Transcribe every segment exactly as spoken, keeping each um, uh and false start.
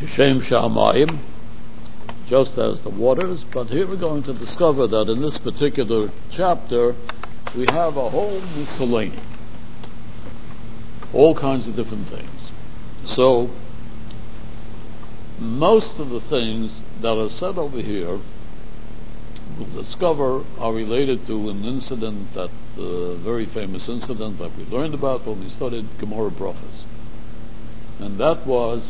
Kishem Shamayim, just as the waters. But here we're going to discover that in this particular chapter we have a whole miscellany, all kinds of different things. So most of the things that are said over here, we'll discover, are related to an incident, that uh, very famous incident that we learned about when we studied Gemara Brachos. And that was,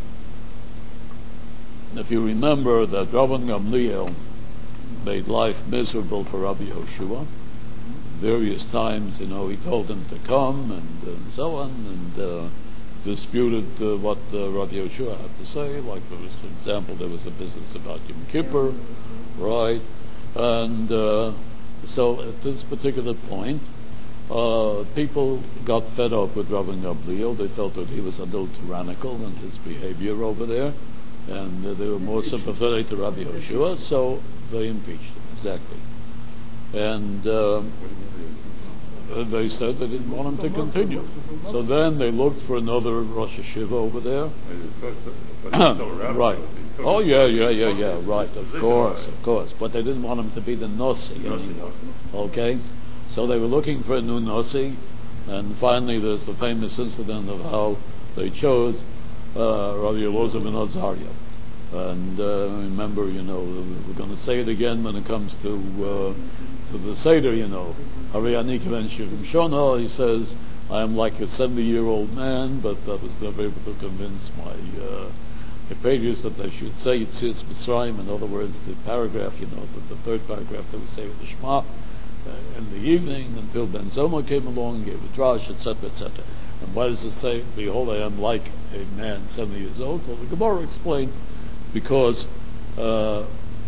if you remember, that Rabban Gamliel made life miserable for Rabbi Yehoshua. Various times, you know, he told him to come and, and so on, and uh, disputed uh, what uh, Rabbi Yehoshua had to say. Like, for example, there was a business about Yom Kippur, right? And uh, so at this particular point, uh, people got fed up with Rabban Gamliel. They felt that he was a little tyrannical in his behavior over there, and uh, they were more sympathetic to Rabbi Yehoshua, so they impeached him, exactly. And uh, they said they didn't want him to continue. So then they looked for another Rosh Hashiva over there. Right. Oh, yeah, yeah, yeah, yeah, right, of course, of course. But they didn't want him to be the Nasi anymore. Okay? So they were looking for a new Nasi, and finally there's the famous incident of how they chose uh, Rabbi Elazar ben Azariah. And uh, remember, you know, we're going to say it again when it comes to uh, to the Seder, you know. He says, I am like a seventy-year-old man, but I was never able to convince my uh, compatriots that they should say Yetzias Mitzrayim. In other words, the paragraph, you know, the, the third paragraph that we say with the Shema uh, in the evening, until Ben Zoma came along and gave a drash, et cetera, et cetera. And why does it say, behold, I am like a man seventy years old? So the Gemara explained, because uh,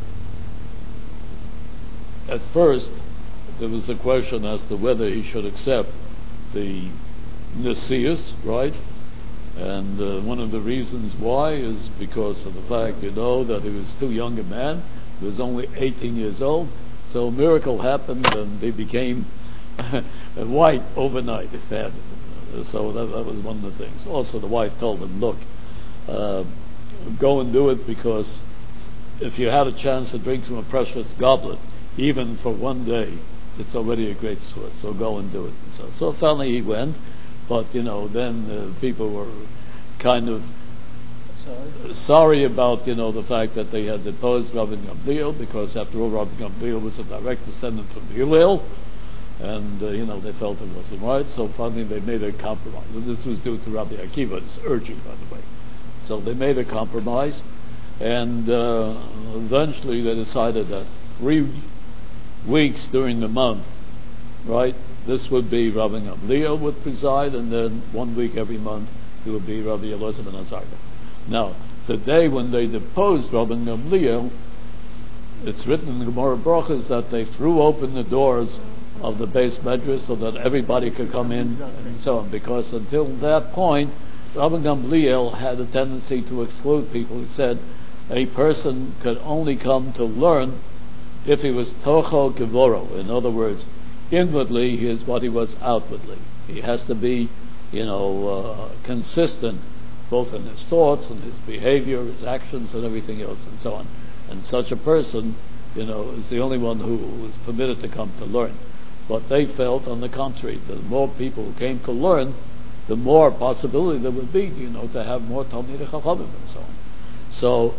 at first there was a question as to whether he should accept the Nesius, right? And uh, one of the reasons why is because of the fact, you know, that he was too young a man. He was only eighteen years old. So a miracle happened and they became white overnight. Said. So that, that was one of the things. Also the wife told him, look, uh, go and do it, because if you had a chance to drink from a precious goblet, even for one day, it's already a great source, so go and do it. And so, so finally he went, but you know, then uh, people were kind of sorry. sorry about, you know, the fact that they had deposed Rabban Gamliel, because after all, Rabban Gamliel was a direct descendant from Hillel, and uh, you know, they felt it wasn't right, so finally they made a compromise. And this was due to Rabbi Akiva's urging, by the way. So they made a compromise, and uh, eventually they decided that three weeks during the month, right, this would be Rabban Gamliel would preside, and then one week every month it would be Rabbi Elazar ben Azariah. Now, the day when they deposed Rabban Gamliel, it's written in the Gemara Brachos that they threw open the doors of the Beis Medrash so that everybody could come in and so on, because until that point Rabban Gamliel had a tendency to exclude people. He said a person could only come to learn if he was tocho gevoro. In other words, inwardly he is what he was outwardly. He has to be, you know, uh, consistent both in his thoughts and his behavior, his actions, and everything else, and so on. And such a person, you know, is the only one who is permitted to come to learn. But they felt, on the contrary, the more people who came to learn, the more possibility there would be, you know, to have more Talmidei Chachamim and so on. So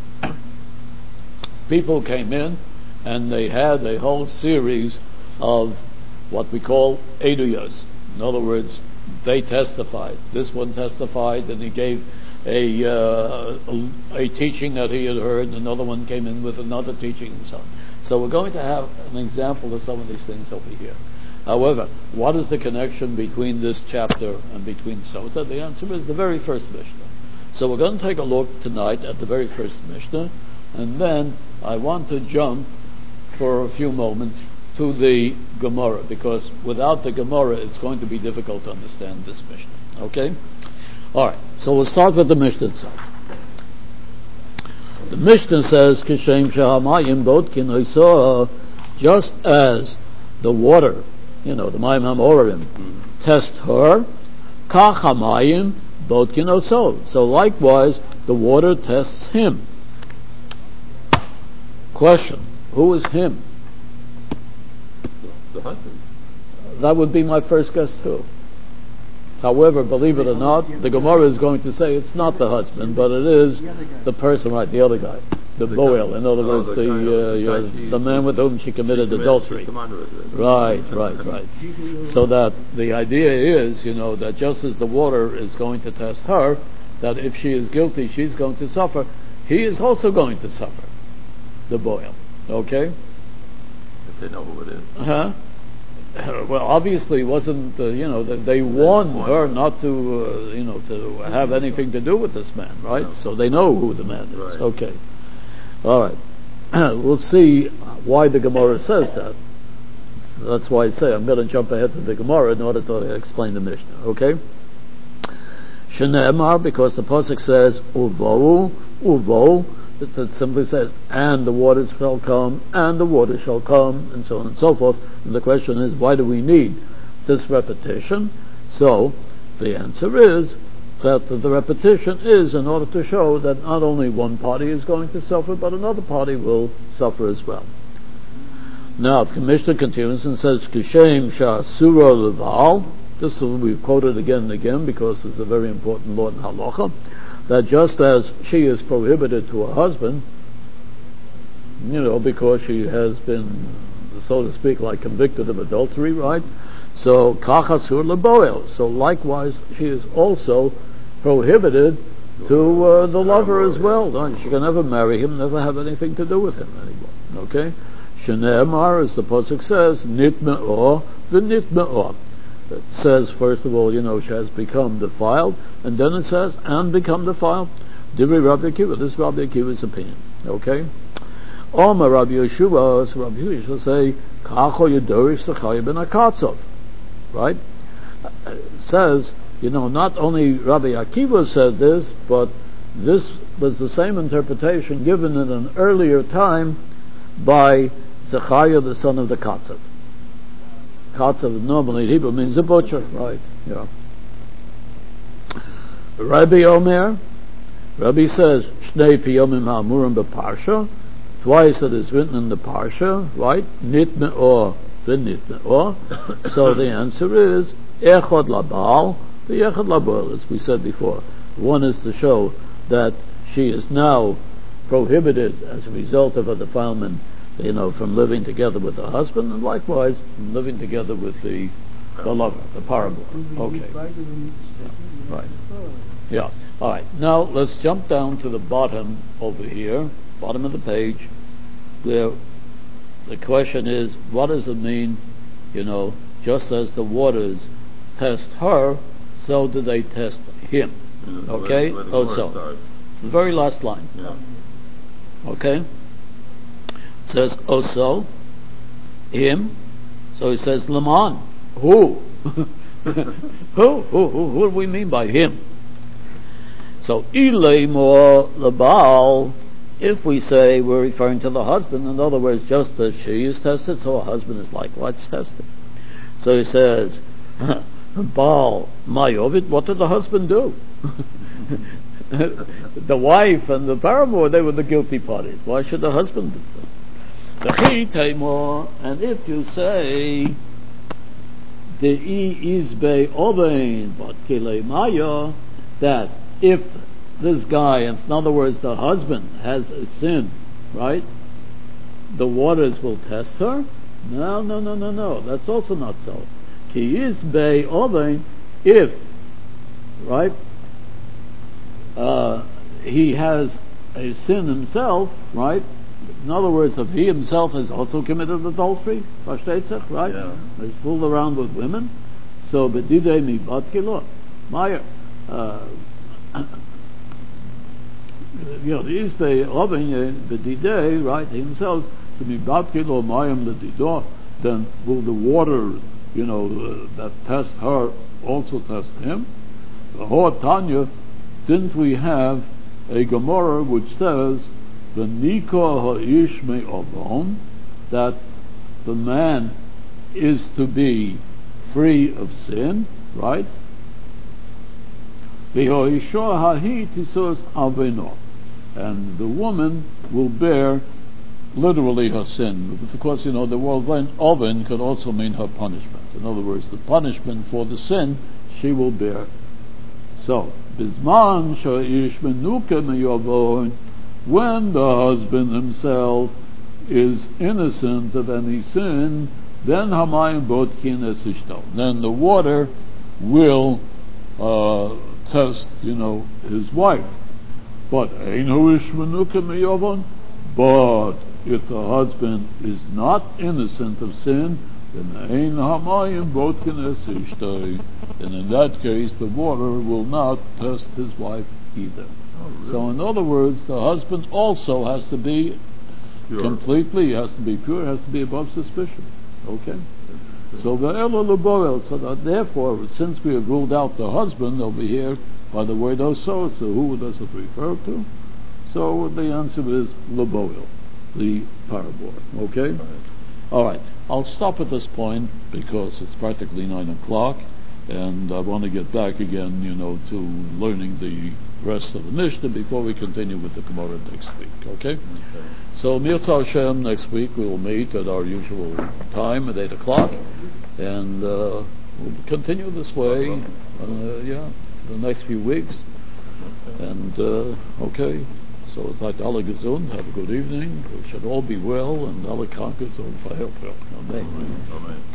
people came in, and they had a whole series of what we call eduyos. In other words, they testified. This one testified, and he gave a, uh, a a teaching that he had heard, and another one came in with another teaching, and so on. So we're going to have an example of some of these things over here. However, what is the connection between this chapter and between Sota? The answer is the very first Mishnah. So we're going to take a look tonight at the very first Mishnah, and then I want to jump for a few moments to the Gemara, because without the Gemara it's going to be difficult to understand this Mishnah. Okay? Alright, so we'll start with the Mishnah itself. The Mishnah says, Kishem Shahamayim Botkin Oisah, just as the water, you know, the Mayim HaMorim, test her, Kach HaMayim Bodkin also. So likewise, the water tests him. Question: who is him? The husband. That would be my first guess too. However, believe it or not, the Gemara is going to say it's not the husband, but it is the person, right? The other guy, the, the boil. In other words, the the, uh, yeah, the man with whom she committed she adultery. Right, right, right. So that the idea is, you know, that just as the water is going to test her, that if she is guilty, she's going to suffer. He is also going to suffer. The boil. Okay. If they know who it is. Huh? Well, obviously, it wasn't uh, you know that they warned her not to uh, you know to have anything to do with this man, right? No. So they know who the man is. Right. Okay, all right. We'll see why the Gemara says that. So that's why I say I'm going to jump ahead to the Gemara in order to explain the Mishnah. Okay. Shene'emar, because the pasuk says uvo uvo. It simply says, and the waters shall come, and the water shall come, and so on and so forth. And the question is, why do we need this repetition? So, the answer is that the repetition is in order to show that not only one party is going to suffer, but another party will suffer as well. Now, the Mishnah continues and says, Kishem sha'asura leval. This will be quoted again and again because it's a very important law in halacha. That just as she is prohibited to her husband, you know, because she has been, so to speak, like convicted of adultery, right? So, kachasur leboel. So likewise, she is also prohibited to uh, the lover as well. She can never marry him, never have anything to do with him anymore. Okay? Shene'emar, as the pasuk says, nitme'or v'nitme'or. It says, first of all, you know, she has become defiled, and then it says, and become defiled. Divri Rabbi Akiva, this is Rabbi Akiva's opinion. Okay? Omar Rabbi Yeshua, so Rabbi Yeshua say, Kacho Yedorish Sechai ben Akatzov. Right? It says, you know, not only Rabbi Akiva said this, but this was the same interpretation given in an earlier time by Zechariah, the son of the Katzav. Katzav normally in Hebrew means a butcher, right? Yeah. Rabbi Omer, Rabbi says, Shnei piyomim ha'amurim b'parsha. Twice it is written in the parsha, right? Nit me'or v'nit me'or. So the answer is echad labal, the echad labal, as we said before. One is to show that she is now prohibited as a result of a defilement, you know, from living together with the husband, and likewise from living together with the the lover, the parable. Okay. Right. Yeah. All right. Now let's jump down to the bottom over here, bottom of the page, where the question is, what does it mean? You know, just as the waters test her, so do they test him. Mm-hmm. Okay. Where, where oh, so the very last line. Yeah. Okay. It says also him, so he says Laman. Who? who? Who? Who? Who do we mean by him? So Ilay more Labal. If we say we're referring to the husband, in other words, just as she is tested, so her husband is likewise tested. So he says, Baal Mayovid. What did the husband do? The wife and the paramour, they were the guilty parties. Why should the husband do that? And if you say the is be obein but kile maya, that if this guy, in other words the husband, has a sin, right, the waters will test her? No, no, no, no, no. That's also not so. Ki is be obein, if, right, uh, he has a sin himself, right? In other words, if he himself has also committed adultery, right? Yeah. He's fooled around with women. So, bedidei mi bat kilo, Maya, you know, the isbe oven bedidei, right? Himself to be bat kilo mayim ledido. Then will the water, you know, uh, that test her also test him? The whole Tanya, didn't we have a Gemara which says the Nika ha'ish me'avon, that the man is to be free of sin, right? V'hoisha hahi tisos avenot, and the woman will bear literally her sin. Of course, you know, the word oven could also mean her punishment. In other words, the punishment for the sin she will bear. So, bisman sha'ish menuka meyavon, when the husband himself is innocent of any sin, then hamayim bodkin es ishto. Then the water will uh, test, you know, his wife. But ein hu ish menuka meyavon. But if the husband is not innocent of sin, then ein hamayim bodkin es ishto. And in that case, the water will not test his wife either. Oh, really? So, in other words, the husband also has to be Pure. completely, has to be pure, has to be above suspicion. Okay? So, ve'elo l'boel, so that therefore, since we have ruled out the husband over here by the word oso, so who does it refer to? So, the answer is l'boel, the parabour. Okay? Right. All right. I'll stop at this point because it's practically nine o'clock, and I want to get back again, you know, to learning the rest of the Mishnah before we continue with the Gemara next week. Okay? Okay. So, Mirza Hashem, next week we will meet at our usual time at eight o'clock, and uh, we'll continue this way, uh, yeah, for the next few weeks. And, uh, okay, so it's like Allah Gesund, have a good evening, we should all be well, and Allah conquers all fire. Amen. Amen.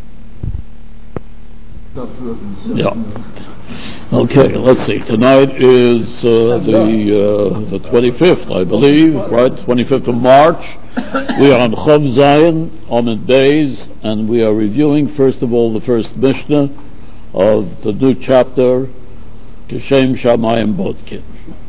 Yeah. Okay, let's see. Tonight is uh, the uh, the twenty-fifth, I believe, right? twenty-fifth of March. We are on Chov Zayin, Amid Beis, and we are reviewing, first of all, the first Mishnah of the new chapter, Kishem Shamayim Bodkin.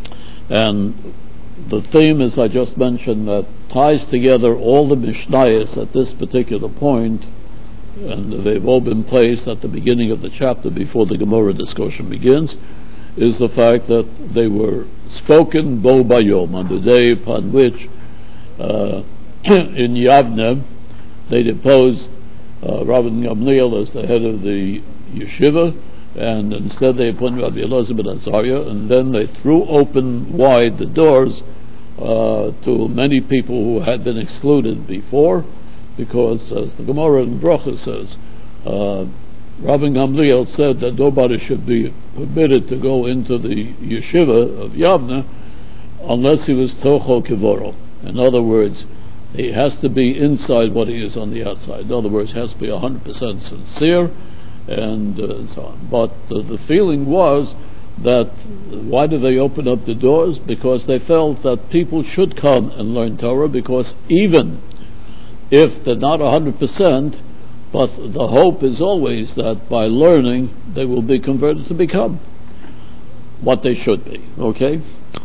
And the theme, as I just mentioned, that ties together all the Mishnayos at this particular point, and they've all been placed at the beginning of the chapter before the Gemara discussion begins, is the fact that they were spoken bo bayom, on the day upon which uh, in Yavne they deposed uh, Rabbi Gamliel as the head of the yeshiva, and instead they appointed Rabbi Elazar ben Azariah, and then they threw open wide the doors uh, to many people who had been excluded before, because, as the Gemara in Bracha says, uh, Rabbi Gamliel said that nobody should be permitted to go into the yeshiva of Yavne unless he was tocho kivoro. In other words, he has to be inside what he is on the outside. In other words, he has to be one hundred percent sincere, and uh, so on. But uh, the feeling was that, why did they open up the doors? Because they felt that people should come and learn Torah, because even if they're not one hundred percent, but the hope is always that by learning they will be converted to become what they should be. Okay?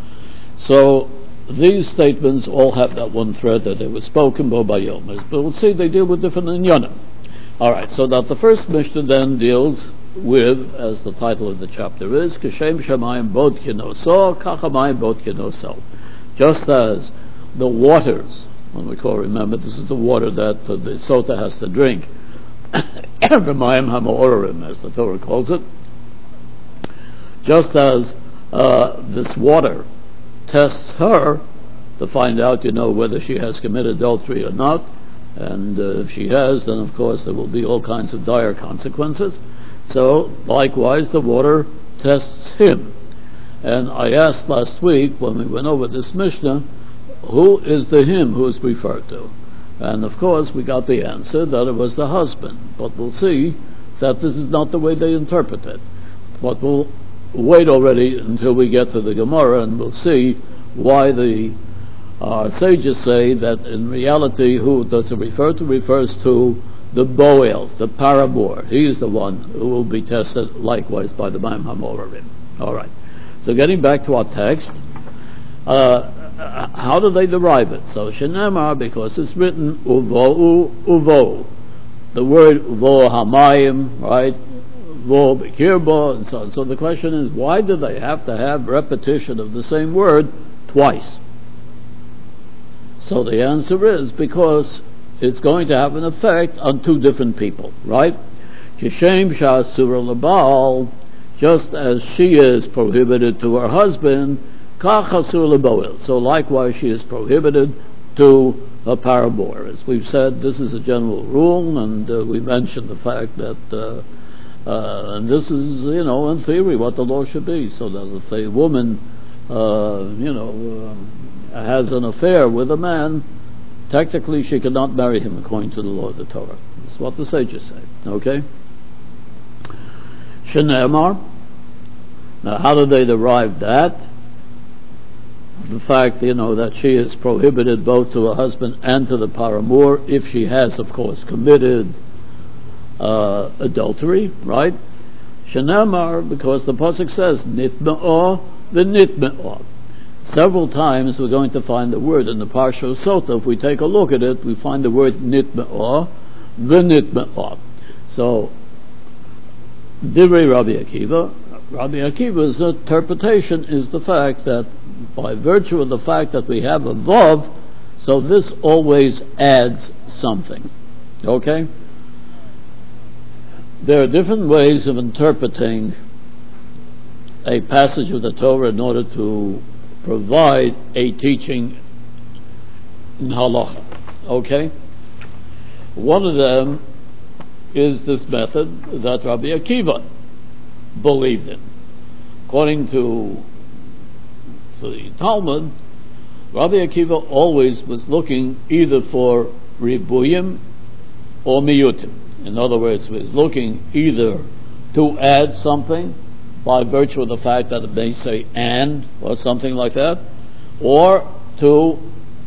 So these statements all have that one thread, that they were spoken bo bayom. But we'll see they deal with different inyanim. Alright, so that the first Mishnah then deals with, as the title of the chapter is, Kishem Shamayim Bodkin Oso, Kachamayim Bodkin Oso. Just as the waters, when we call, remember, this is the water that uh, the sota has to drink, V'mayim ha'ma'orim, as the Torah calls it. Just as uh, this water tests her to find out, you know, whether she has committed adultery or not, and uh, if she has, then of course there will be all kinds of dire consequences. So, likewise, the water tests him. And I asked last week, when we went over this Mishnah, who is the him who is referred to? And of course we got the answer that it was the husband, but we'll see that this is not the way they interpret it. But we'll wait already until we get to the Gemara, and we'll see why the uh, sages say that in reality who does it refer to? Refers to the Boel, the parabour. He is the one who will be tested likewise by the Mayim HaMorarim. Alright, so getting back to our text, uh, how do they derive it? So Shenemar, because it's written uvo uvo, the word uvo hamayim, right? Uvo bekirbo, and so on. So the question is, why do they have to have repetition of the same word twice? So the answer is because it's going to have an effect on two different people, right? Kishem sha'asura lebal, just as she is prohibited to her husband, kach asur leboel. So likewise she is prohibited to a paramour. As we've said, this is a general rule, and uh, we mentioned the fact that, uh, uh, and this is, you know, in theory what the law should be, so that if a woman, uh, you know, uh, has an affair with a man, technically she cannot marry him according to the law of the Torah. That's what the sages say, okay? Shenemar. Now how do they derive that? The fact, you know, that she is prohibited both to her husband and to the paramour if she has, of course, committed uh, adultery, right? Shenemar, because the pasuk says nitme'ah v'nitme'ah. Several times we're going to find the word in the Parsha of Sota. If we take a look at it, we find the word nitme'ah v'nitme'ah. So, Divrei Rabbi Akiva, Rabbi Akiva's interpretation is the fact that by virtue of the fact that we have a vav, so this always adds something. Okay? There are different ways of interpreting a passage of the Torah in order to provide a teaching in halacha. Okay? One of them is this method that Rabbi Akiva believed in. According to, to the Talmud, Rabbi Akiva always was looking either for ribuyim or miyutim. In other words, he was looking either to add something by virtue of the fact that it may say and or something like that, or to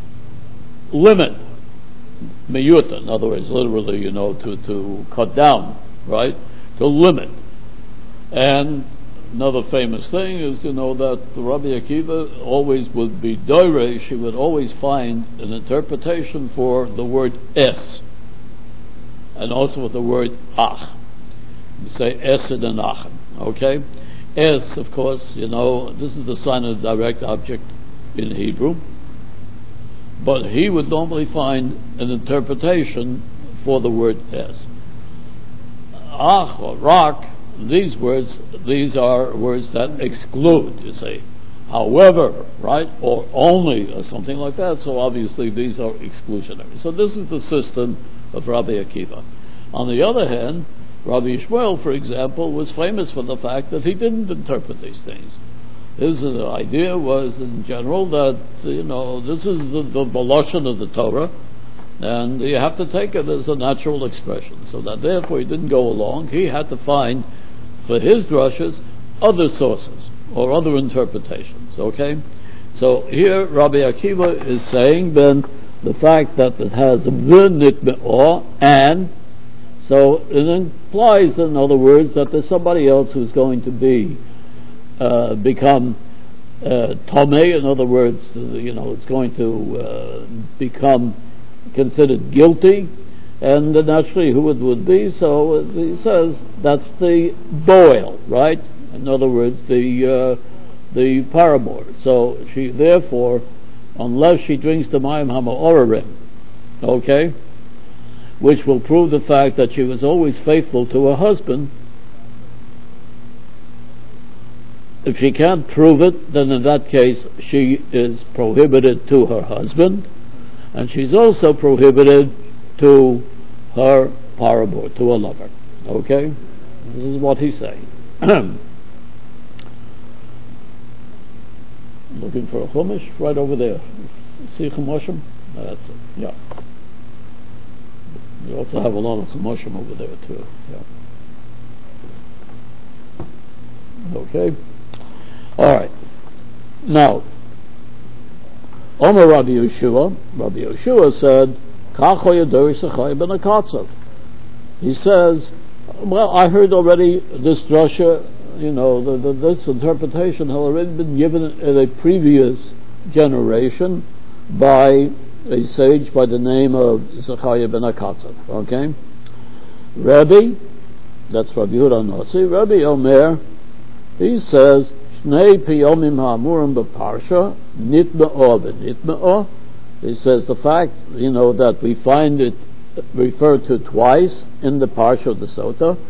limit miyuta. In other words, literally, you know, to, to cut down, right? To limit. And another famous thing is, you know, that Rabbi Akiva always would be doiresh, he would always find an interpretation for the word es, and also with the word ach. You say esed and ach, okay? Es, of course, you know, this is the sign of the direct object in Hebrew, but he would normally find an interpretation for the word es. Ach or rak, these words, these are words that exclude, you say, however, right, or only, or something like that, so obviously these are exclusionary. So this is the system of Rabbi Akiva. On the other hand, Rabbi Yishmael, for example, was famous for the fact that he didn't interpret these things. His uh, idea was, in general, that, you know, this is the, the lashon of the Torah, and you have to take it as a natural expression, so that therefore he didn't go along. He had to find, for his drushes, other sources, or other interpretations, okay? So here Rabbi Akiva is saying then the fact that it has v'nit me'or, and, so it implies, in other words, that there's somebody else who's going to be, uh, become uh, tomei, in other words, you know, it's going to uh, become considered guilty, and naturally who it would be. So he says that's the boil, right? In other words, the uh, the paramour. So she, therefore, unless she drinks the mayim hama'orarim, okay, which will prove the fact that she was always faithful to her husband. If she can't prove it, then in that case she is prohibited to her husband, and she's also prohibited to her paramour, to a lover. Okay? This is what he's saying. Looking for a chumash right over there. See chumashim? That's it. Yeah. We also have a lot of chumashim over there too. Yeah. Okay. All right. Now, Omer Rabbi Yeshua, Rabbi Yeshua said, he says, well, I heard already this drasha, you know, the, the, this interpretation had already been given in a previous generation by a sage by the name of Zechariah ben Akatzav. Okay? Rabbi, that's Rabbi Yehuda Nasi, Rabbi Omer, he says, Shnei piyomim ha'amurim b'parsha, nitme'o v'nitme'o. He says the fact, you know, that we find it referred to twice in the parsha of the Sota.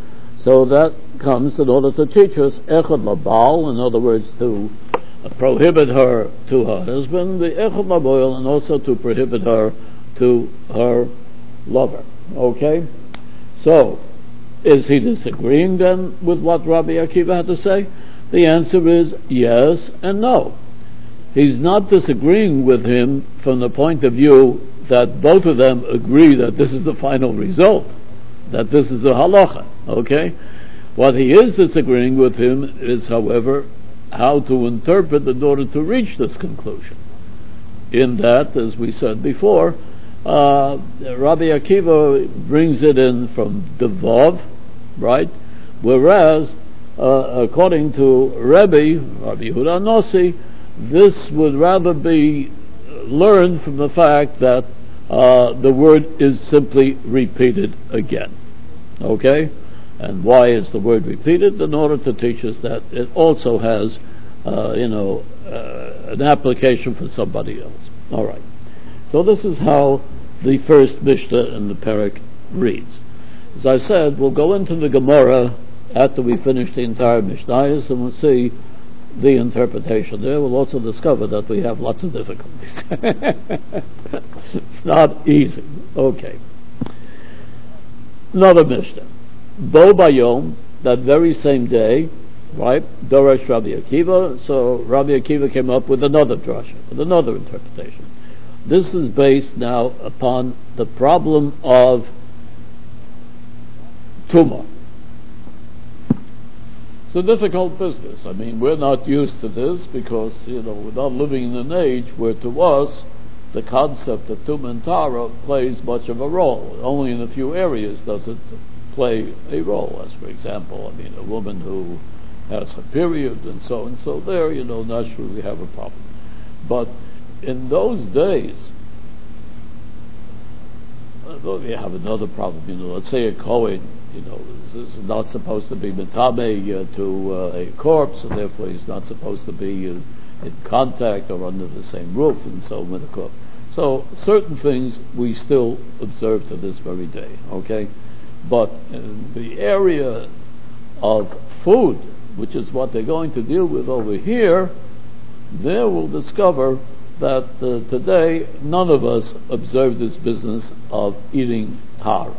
So that comes in order to teach us echad labal, in other words, to uh, prohibit her to her husband, the echad laboil, and also to prohibit her to her lover. Okay? So, is he disagreeing then with what Rabbi Akiva had to say? The answer is yes and no. He's not disagreeing with him from the point of view that both of them agree that this is the final result, that this is the halacha, okay? What he is disagreeing with him is, however, how to interpret in order to reach this conclusion. In that, as we said before, uh, Rabbi Akiva brings it in from the Vav, right? Whereas, uh, according to Rebbe, Rabbi Yehuda Nossi, this would rather be learned from the fact that uh, the word is simply repeated again. Okay? And why is the word repeated? In order to teach us that it also has, uh, you know, uh, an application for somebody else. All right. So this is how the first Mishnah in the Perek reads. As I said, we'll go into the Gemara after we finish the entire Mishnayos, and we'll see the interpretation there. We'll also discover that we have lots of difficulties. It's not easy. Okay. Another Mishnah. Bo Bayom, that very same day, right, Doresh Rabbi Akiva, so Rabbi Akiva came up with another drasha, with another interpretation. This is based now upon the problem of Tumah. It's a difficult business. I mean, we're not used to this because, you know, we're not living in an age where to us the concept of Tumah and Tara plays much of a role. Only in a few areas does it play a role, as for example, I mean, a woman who has her period and so and so there, you know, naturally we have a problem. But in those days, we have another problem, you know, let's say a Kohen, you know, is, is not supposed to be metame uh, to uh, a corpse, and therefore he's not supposed to be uh, in contact or under the same roof, and so with a corpse. So certain things we still observe to this very day, okay? But in the area of food, which is what they're going to deal with over here, there we'll discover that uh, today none of us observe this business of eating tara.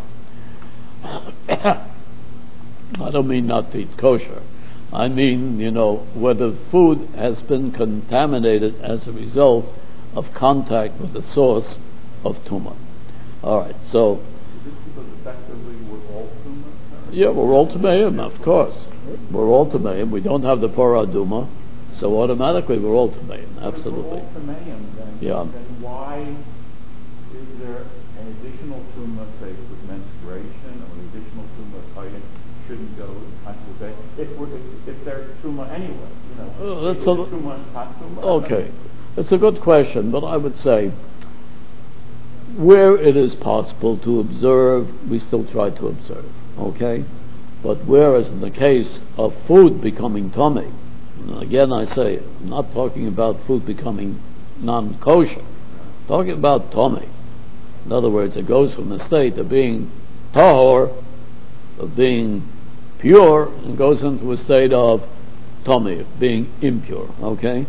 I don't mean not to eat kosher. I mean, you know, whether food has been contaminated as a result of contact with the source of tumah. All right, so. Is this because effectively we're all tumah? Yeah, we're all tumeim, of course. We're all tumeim. We don't have the Porah Duma, so automatically we're all tumeim, absolutely. If we're all tumeim, then, yeah. then why is there an additional tumah, say, with menstruation, or an additional tumah if shouldn't go in consultation? If we're if, if there's tumah anyway, you know, uh, that's is a, tumah and tumah? okay. It's a good question, but I would say where it is possible to observe, we still try to observe, okay? But whereas in the case of food becoming tummy, again I say, I'm not talking about food becoming non-kosher, I'm talking about tummy. In other words, it goes from the state of being tahor, of being pure, and goes into a state of tummy, of being impure, okay?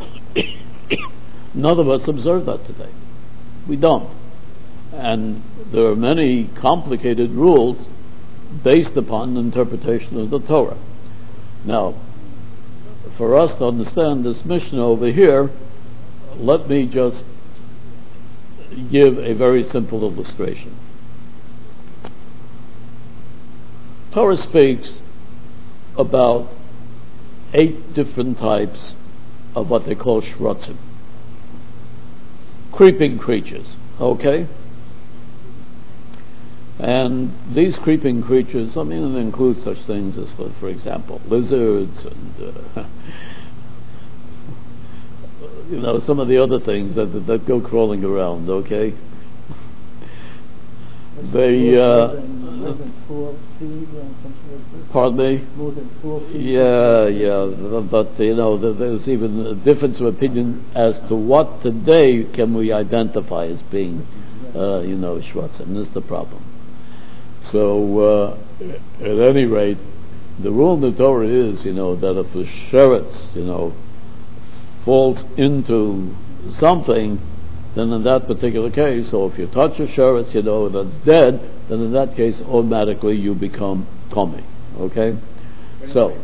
None of us observe that today. We don't. And there are many complicated rules based upon the interpretation of the Torah. Now, for us to understand this Mishnah over here, let me just give a very simple illustration. Torah speaks about eight different types of what they call shrotzim, creeping creatures, okay? And these creeping creatures, I mean, it includes such things as, for example, lizards and, uh, you know, some of the other things that that go crawling around, okay? They, uh, pardon me? Yeah, yeah, but, you know, there's even a difference of opinion as to what today can we identify as being, uh, you know, shrotzim. This is the problem. So, uh, at any rate, the rule in the Torah is, you know, that if a sheretz, you know, falls into something, then in that particular case, or if you touch a sheretz, you know, that's dead, then in that case, automatically you become tummy. Okay? So.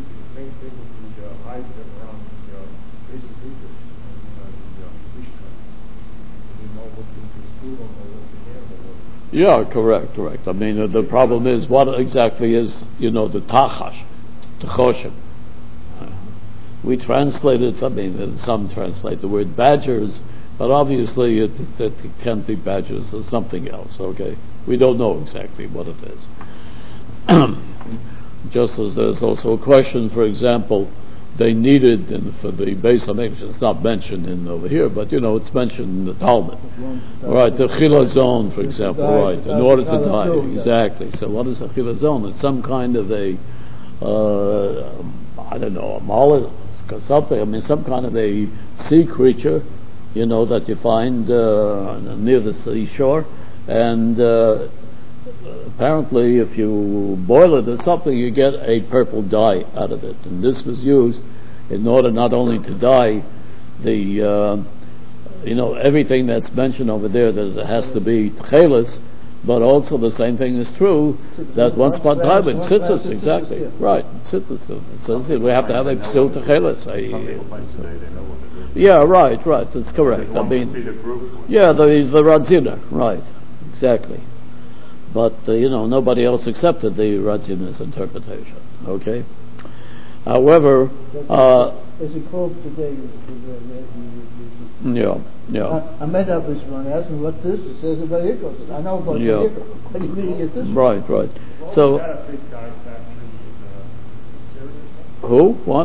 Yeah, correct, correct. I mean, uh, the problem is, what exactly is, you know, the tachash, tachoshem. Uh, we translate it, I mean, some translate the word badgers, but obviously it, it, it can't be badgers or something else, okay? We don't know exactly what it is. Just as there's also a question, for example, they needed, in, for the Beis HaMikdash, it's not mentioned in over here, but you know, it's mentioned in the Talmud. Right, the chilazon, for example, right, in order to die, exactly. So what is a chilazon? It's some kind of a, uh, I don't know, a mollusk or something, I mean, some kind of a sea creature, you know, that you find uh, near the seashore, and uh, apparently if you boil it or something, you get a purple dye out of it, and this was used in order not only to dye the uh, you know, everything that's mentioned over there, that it has to be tchelis, but also the same thing is true that once upon a time in tzitzis, exactly, right, tzitzis, it says we have to have a still tchelis. Yeah, right, right, that's correct. I mean, yeah, the the Radzina, right, exactly. But, uh, you know, nobody else accepted the Radzina's interpretation, okay? However, uh... As a quote today, yeah, yeah. I, I met up with one, asked me what this is, says about Hikos. I know about yeah. Hikos. What do you mean you get this? Right, right. So... Who? What?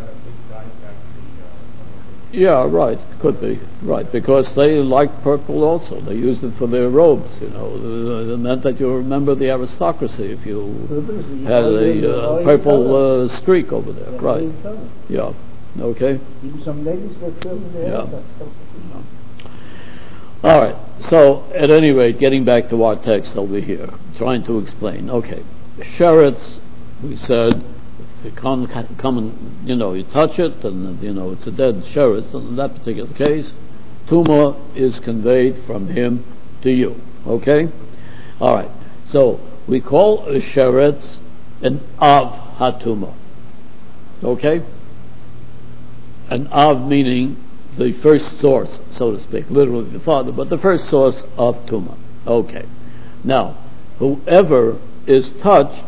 Yeah, right, could be, right, because they liked purple also. They used it for their robes, you know. It meant that you remember the aristocracy if you had a uh, purple uh, streak over there, right. Yeah, okay. Some ladies got filled there. Yeah. All right, so at any rate, getting back to our text over here, trying to explain. Okay, sheretz, we said, you come, come and, you know, you touch it, and, you know, it's a dead sheretz. And in that particular case, tumah is conveyed from him to you. Okay? All right. So, we call a sheretz an av hatumah. Okay? An av meaning the first source, so to speak, literally the father, but the first source of tumah. Okay. Now, whoever is touched,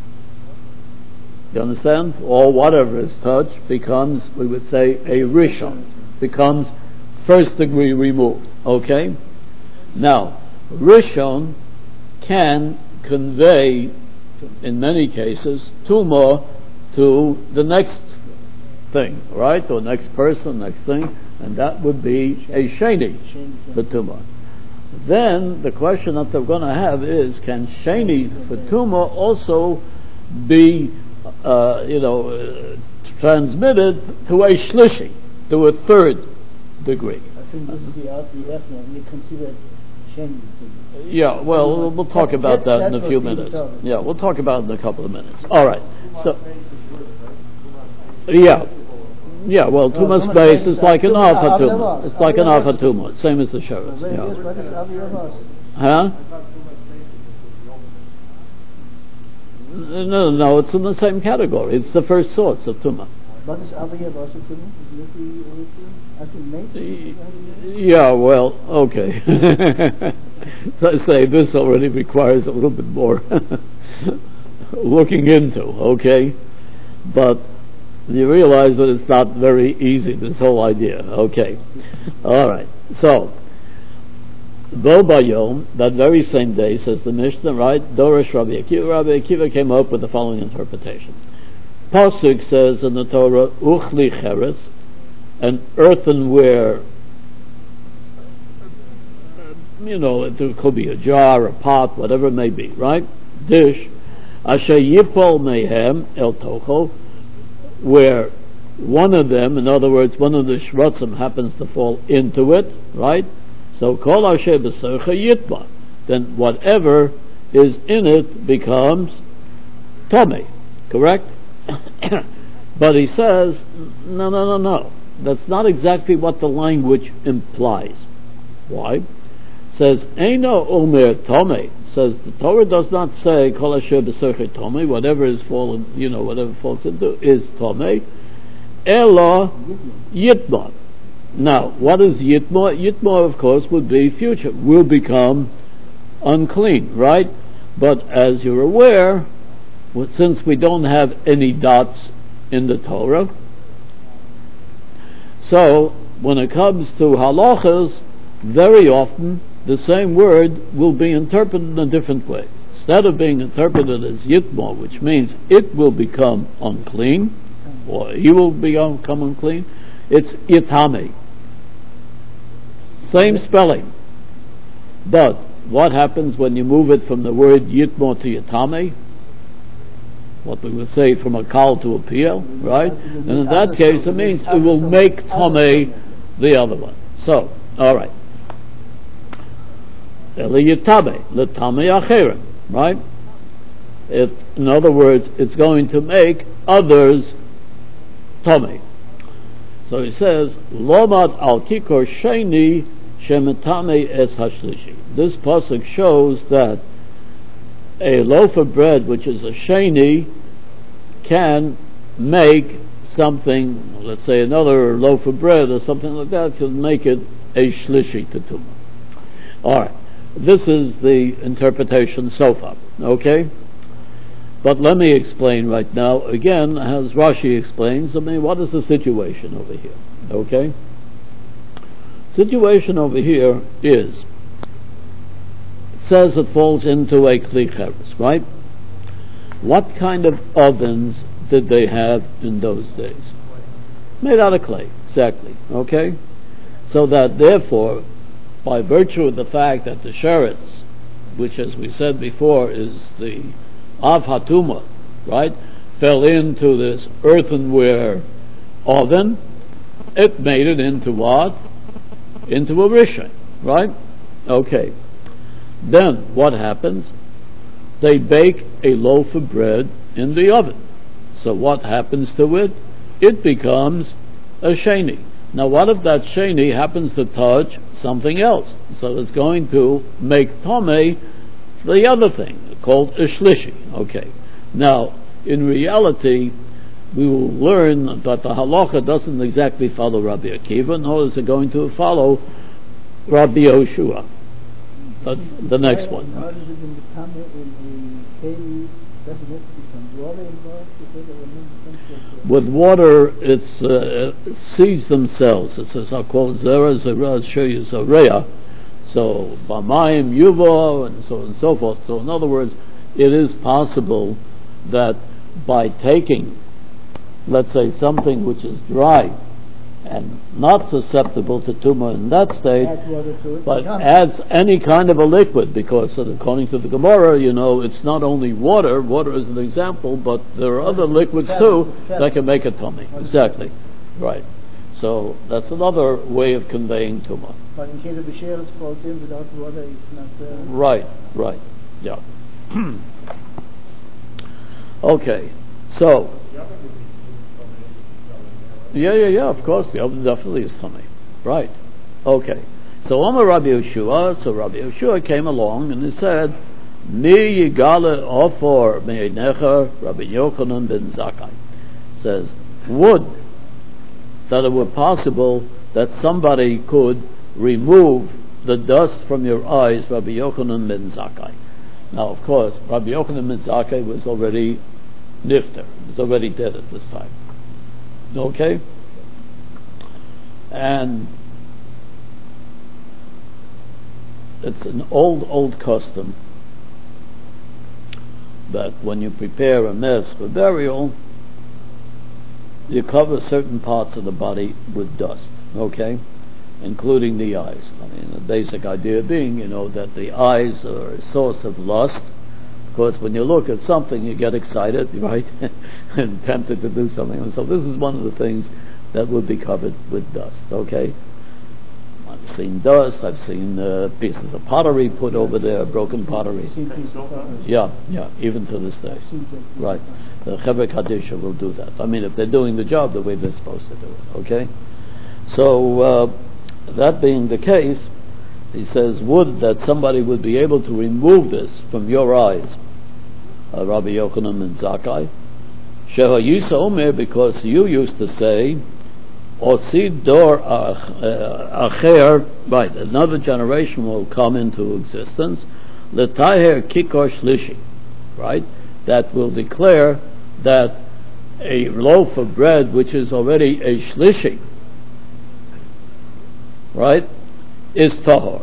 you understand? Or whatever is touched becomes, we would say, a rishon, becomes first degree removed. Okay? Now, rishon can convey, in many cases, tumah to the next thing, right? Or next person, next thing, and that would be a sheni for tumah. Then the question that they're going to have is, can sheni for tumah also be Uh, you know, uh, transmitted to a shlishi, to a third degree? I think this is the R T F now. You consider sheni. Yeah, well, we'll talk about that in a few minutes. Yeah, we'll talk about it in a couple of minutes. All right. So, yeah, yeah. Well, tumas base is like an alpha tumah. It's like an alpha tumah, same as the sheretz. Yeah. Huh? No, no, it's in the same category. It's the first source of tumah. What is Aviyah also tumah? Yeah, well, okay. So I say this already requires a little bit more looking into, okay? But you realize that it's not very easy, this whole idea, okay? All right, so Bo Bayom, that very same day, says the Mishnah, right? Dorish Rabbi Akiva. Rabbi Akiva came up with the following interpretation. Pasuk says in the Torah, Uchli Cheres, an earthenware, you know, it could be a jar, a pot, whatever it may be, right? Dish, Asher Yipol Mehem El Tocho, where one of them, in other words, one of the shrotzim happens to fall into it, right? So, kol asher b'socha yitba. Then whatever is in it becomes Tomei, correct? But he says, no, no, no, no. That's not exactly what the language implies. Why? It says, Eino Omer Tomei. Says the Torah does not say Kol Asher B'Serchei Tomei, whatever is fallen, you know, whatever falls into is Tomei. Ela Yitma. Now, what is Yitma? Yitma, of course, would be future. Will become unclean, right? But as you're aware, since we don't have any dots in the Torah, so when it comes to halachas, very often the same word will be interpreted in a different way. Instead of being interpreted as yitma, which means it will become unclean, or he will become unclean, it's yitame. Same spelling. But what happens when you move it from the word yitma to yitame? What we would say from a kal to a piyel, right? And in that case, it means it will make tamei the other one. So, all right. Eliyitame, letame acherim, right? It, in other words, it's going to make others tamei. So he says, Lomad al kikor sheni shemetame es hashlishi. This pasuk shows that a loaf of bread, which is a sheni, can make something, let's say another loaf of bread or something like that, can make it a shlishi tetuma. Alright, this is the interpretation so far, okay? But let me explain right now, again, as Rashi explains, I mean, what is the situation over here, okay? Situation over here is, says it falls into a kli cheres, right? What kind of ovens did they have in those days? Made out of clay, exactly, okay? So that therefore, by virtue of the fact that the sheretz, which as we said before is the av hatuma, right, fell into this earthenware oven, it made it into what? Into a rishon, right? Okay. Then what happens? They bake a loaf of bread in the oven. So what happens to it? It becomes a sheni. Now what if that sheni happens to touch something else? So it's going to make tomei the other thing, called a shlishi. Okay. Now, in reality, we will learn that the halacha doesn't exactly follow Rabbi Akiva, nor is it going to follow Rabbi Yoshua. That's the next one. How does it become in the keli? Does it have to be some water involved? With water, it's uh, seeds themselves. It says, I'll call zera, zera, show you zareya. So, bamayim, yuva, and so on and so forth. So, in other words, it is possible that by taking, let's say, something which is dry and not susceptible to tumor in that state, it, but adds any kind of a liquid, because according to the Gemara, you know, it's not only water, water is an example, but there are other liquids too that can make a tummy. Exactly. Right. So that's another way of conveying tumor. But in case of b'sher, it falls in without water, it's not... Uh... Right, right, yeah. Okay, so... Yeah, yeah, yeah, of course, the oven definitely is tummy. Right. Okay. So Omar Rabbi Yeshua, so Rabbi Yeshua came along and he said, Mi yigale ofor me'einecha Rabbi Yochanan ben Zakkai. Says, would that it were possible that somebody could remove the dust from your eyes, Rabbi Yochanan ben Zakkai. Now, of course, Rabbi Yochanan ben Zakkai was already nifter, was already dead at this time. Okay? And it's an old, old custom that when you prepare a mess for burial, you cover certain parts of the body with dust, okay? Including the eyes. I mean, the basic idea being, you know, that the eyes are a source of lust. Of course, when you look at something, you get excited, right? And tempted to do something. And so this is one of the things that would be covered with dust, okay? seen dust, I've seen uh, pieces of pottery put over there, broken pottery. Seen pieces of pottery. Yeah, yeah, even to this day. I've seen pieces of Right. pottery. The Chevra Kadisha will do that. I mean, if they're doing the job the way they're supposed to do it, okay? So, uh, that being the case, he says, would that somebody would be able to remove this from your eyes, uh, Rabbi Yochanan and Zakkai, Sheha Yisa Omer, because you used to say, Osid Dor Acher, right, another generation will come into existence, Letaher Kikor Shlishi, right, that will declare that a loaf of bread which is already a Shlishi, right, is tahor.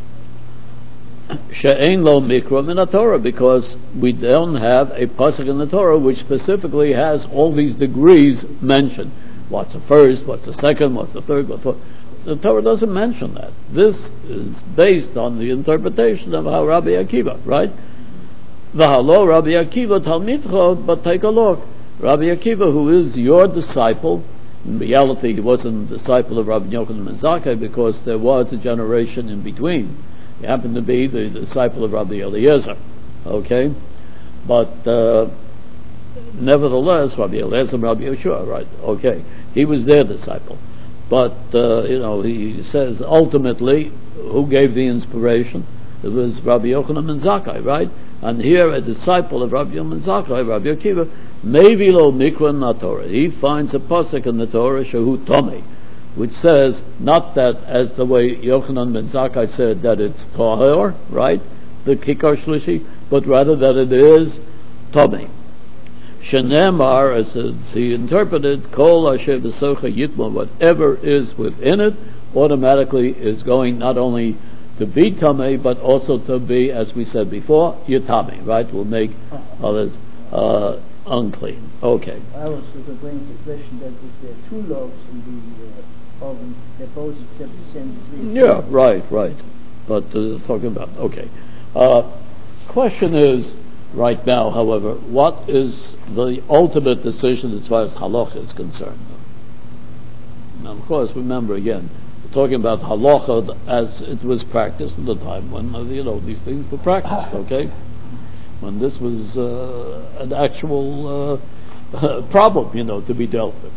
She'ein lo mikra min Torah, because we don't have a pasuk in the Torah which specifically has all these degrees mentioned. What's the first? What's the second? What's the third? What's the, the Torah doesn't mention that. This is based on the interpretation of how Rabbi Akiva, right? V'halo Rabbi Akiva talmidcho, but take a look. Rabbi Akiva, who is your disciple, in reality, he wasn't a disciple of Rabbi Yochanan ben Zakkai because there was a generation in between. He happened to be the disciple of Rabbi Eliezer, okay? But uh, nevertheless, Rabbi Eliezer and Rabbi Yeshua, right? Okay, he was their disciple. But uh, you know, he says ultimately, who gave the inspiration? It was Rabbi Yochanan ben Zakkai, right? And here, a disciple of Rabbi Yochanan ben Zakkai, Rabbi Akiva, maybe lo mikra na Torah. He finds a pasuk in the Torah, shehu tomei, which says not that as the way Yochanan ben Zakkai said that it's tahor, right, the kikar shlishi, but rather that it is tomei. Shenemar, as he interpreted, kol asher b'socha yitma, whatever is within it, automatically is going not only to be tamei, but also to be, as we said before, yitami, right? Will make others uh, unclean. Okay. I was going to the question that if there are two loaves in the uh, oven, they both accept the same degree. Yeah, right, right. But uh, talking about, okay. Uh, question is, right now, however, what is the ultimate decision as far as halacha is concerned? Now, of course, remember again, we're talking about halacha as it was practiced at the time when, uh, you know, these things were practiced, okay? When this was uh, an actual uh, problem, you know, to be dealt with.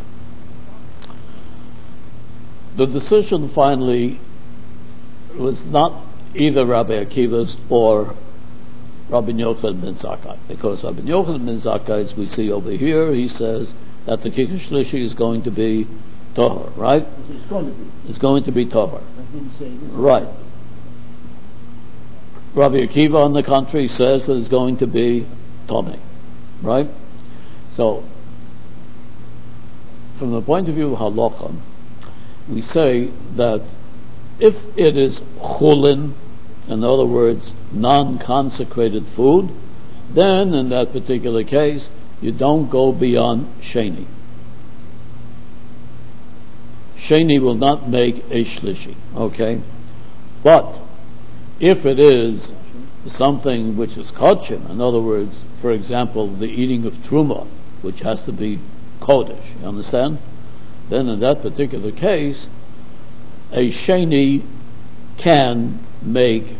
The decision finally was not either Rabbi Akiva's or Rabbi Yochanan ben Zakkai, because Rabbi Yochanan ben Zakkai, as we see over here, he says that the kikar shlishi is going to be tahor, right? It's going to be. It's going to be tahor. I didn't say this. Right. Rabbi Akiva, on the contrary, says that it's going to be tomei, right? So, from the point of view of halacha, we say that if it is chulin, in other words, non-consecrated food, then in that particular case, you don't go beyond sheni. Sheni will not make a shlishi, okay? But if it is something which is kodshim, in other words, for example, the eating of truma, which has to be kodesh, you understand? Then in that particular case, a sheni can make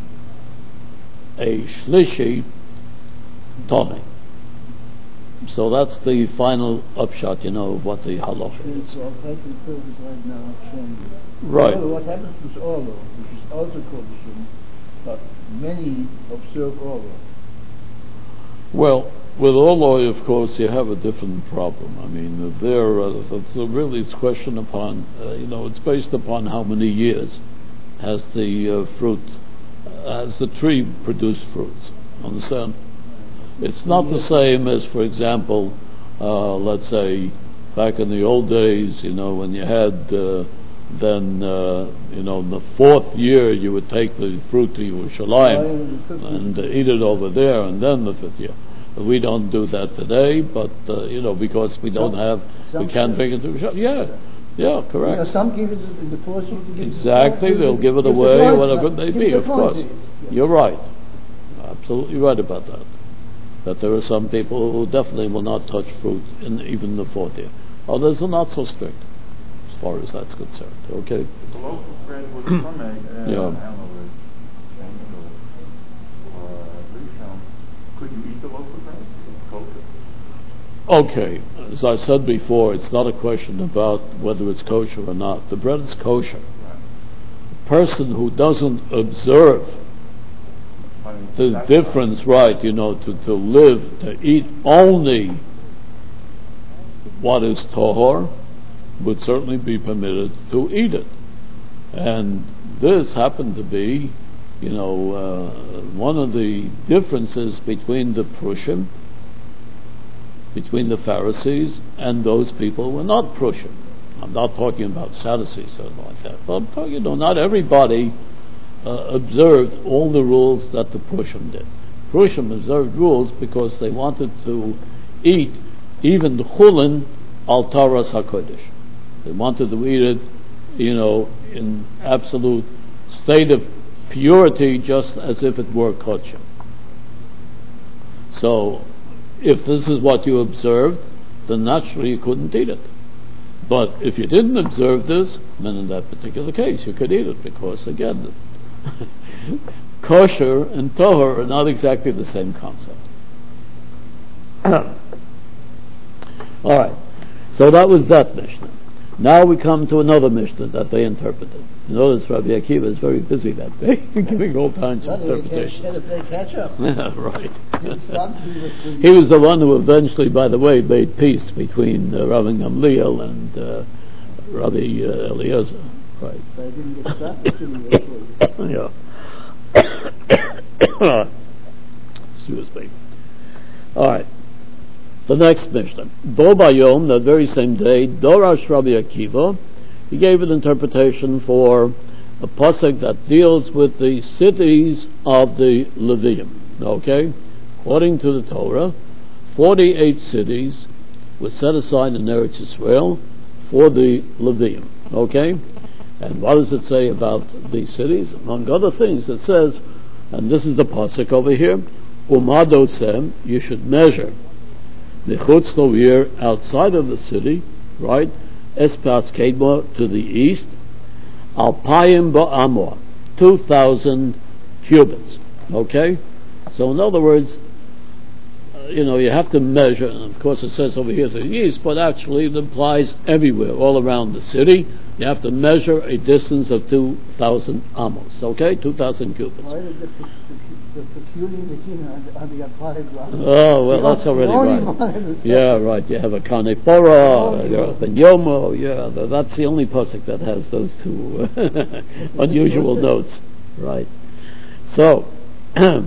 a shlishi tomei. So that's the final upshot, you know, of what the halacha is. So I can focus right now on sheni. Right. However, what happens with Orlo, which is also called sheni, but many observe Orlo. Well, with Oloi, of course, you have a different problem. I mean, there, uh, so really it's question upon, uh, you know, it's based upon how many years has the uh, fruit, uh, has the tree produced fruits. Understand? It's not the same as, for example, uh, let's say, back in the old days, you know, when you had, uh, then, uh, you know, in the fourth year you would take the fruit to Yerushalayim and uh, eat it over there, and then the fifth year. We don't do that today, but, uh, you know, because we don't have, we can't bring it to Yerushalayim. Yeah, yeah, correct. You know, some give it in the fourth year. Exactly, they'll give it away or whatever it may be, of course. You're right. Absolutely right about that. That there are some people who definitely will not touch fruit in even the fourth year. Others are not so strict. far as that's concerned. Okay. If the loaf of bread was from a, uh, Yeah. I don't know, a Shemit or, or a Rishon, could you eat the loaf of bread? It's kosher. Okay, as I said before, it's not a question about whether it's kosher or not. The bread is kosher. Right. The person who doesn't observe I mean, the that's difference, right, you know, to, to live, to eat only what is tahor, would certainly be permitted to eat it. And this happened to be, you know, uh, one of the differences between the Prushim, between the Pharisees and those people who were not Prushim. I'm not talking about Sadducees or anything like that, but I'm talking, you know, not everybody uh, observed all the rules that the Prushim did. Prushim observed rules because they wanted to eat even the chulin al Taras HaKodesh. They wanted to eat it, you know, in absolute state of purity, just as if it were kosher. So, if this is what you observed, then naturally you couldn't eat it. But if you didn't observe this, then in that particular case you could eat it, because again, kosher and tahor are not exactly the same concept. All right, so that was that Mishnah. Now we come to another Mishnah that they interpreted. You notice Rabbi Akiva is very busy that day, giving all kinds of interpretations. Had to play catch up. Yeah, right. He He was the one who eventually, by the way, made peace between uh, Rabbi Gamliel and uh, Rabbi uh, Eliezer. Right. But I didn't get stopped until he Yeah. Excuse me. All right. The next Mishnah. Bo Bayom, that very same day, Dorash Rabbi Akiva, he gave an interpretation for a pasuk that deals with the cities of the Levium. Okay? According to the Torah, forty-eight cities were set aside in Eretz Yisrael for the Levium. Okay? And what does it say about these cities? Among other things, it says, and this is the pasuk over here, Umadosem, you should measure the Chutz Lovir outside of the city, right? Espas Kedma to the east, Alpayim Ba'amor, two thousand cubits. Okay? So in other words, uh, you know, you have to measure, and of course it says over here to the east, but actually it applies everywhere, all around the city. You have to measure a distance of two thousand amos, okay? two thousand cubits. Why did the, the, the peculiar Latina on the, on the applied rock? Oh, well, that's already right. Yeah, right. You have a Kanepora, you have a Yomo, yeah, th- that's the only pasuk that has those two uh, unusual notes. Right. So, a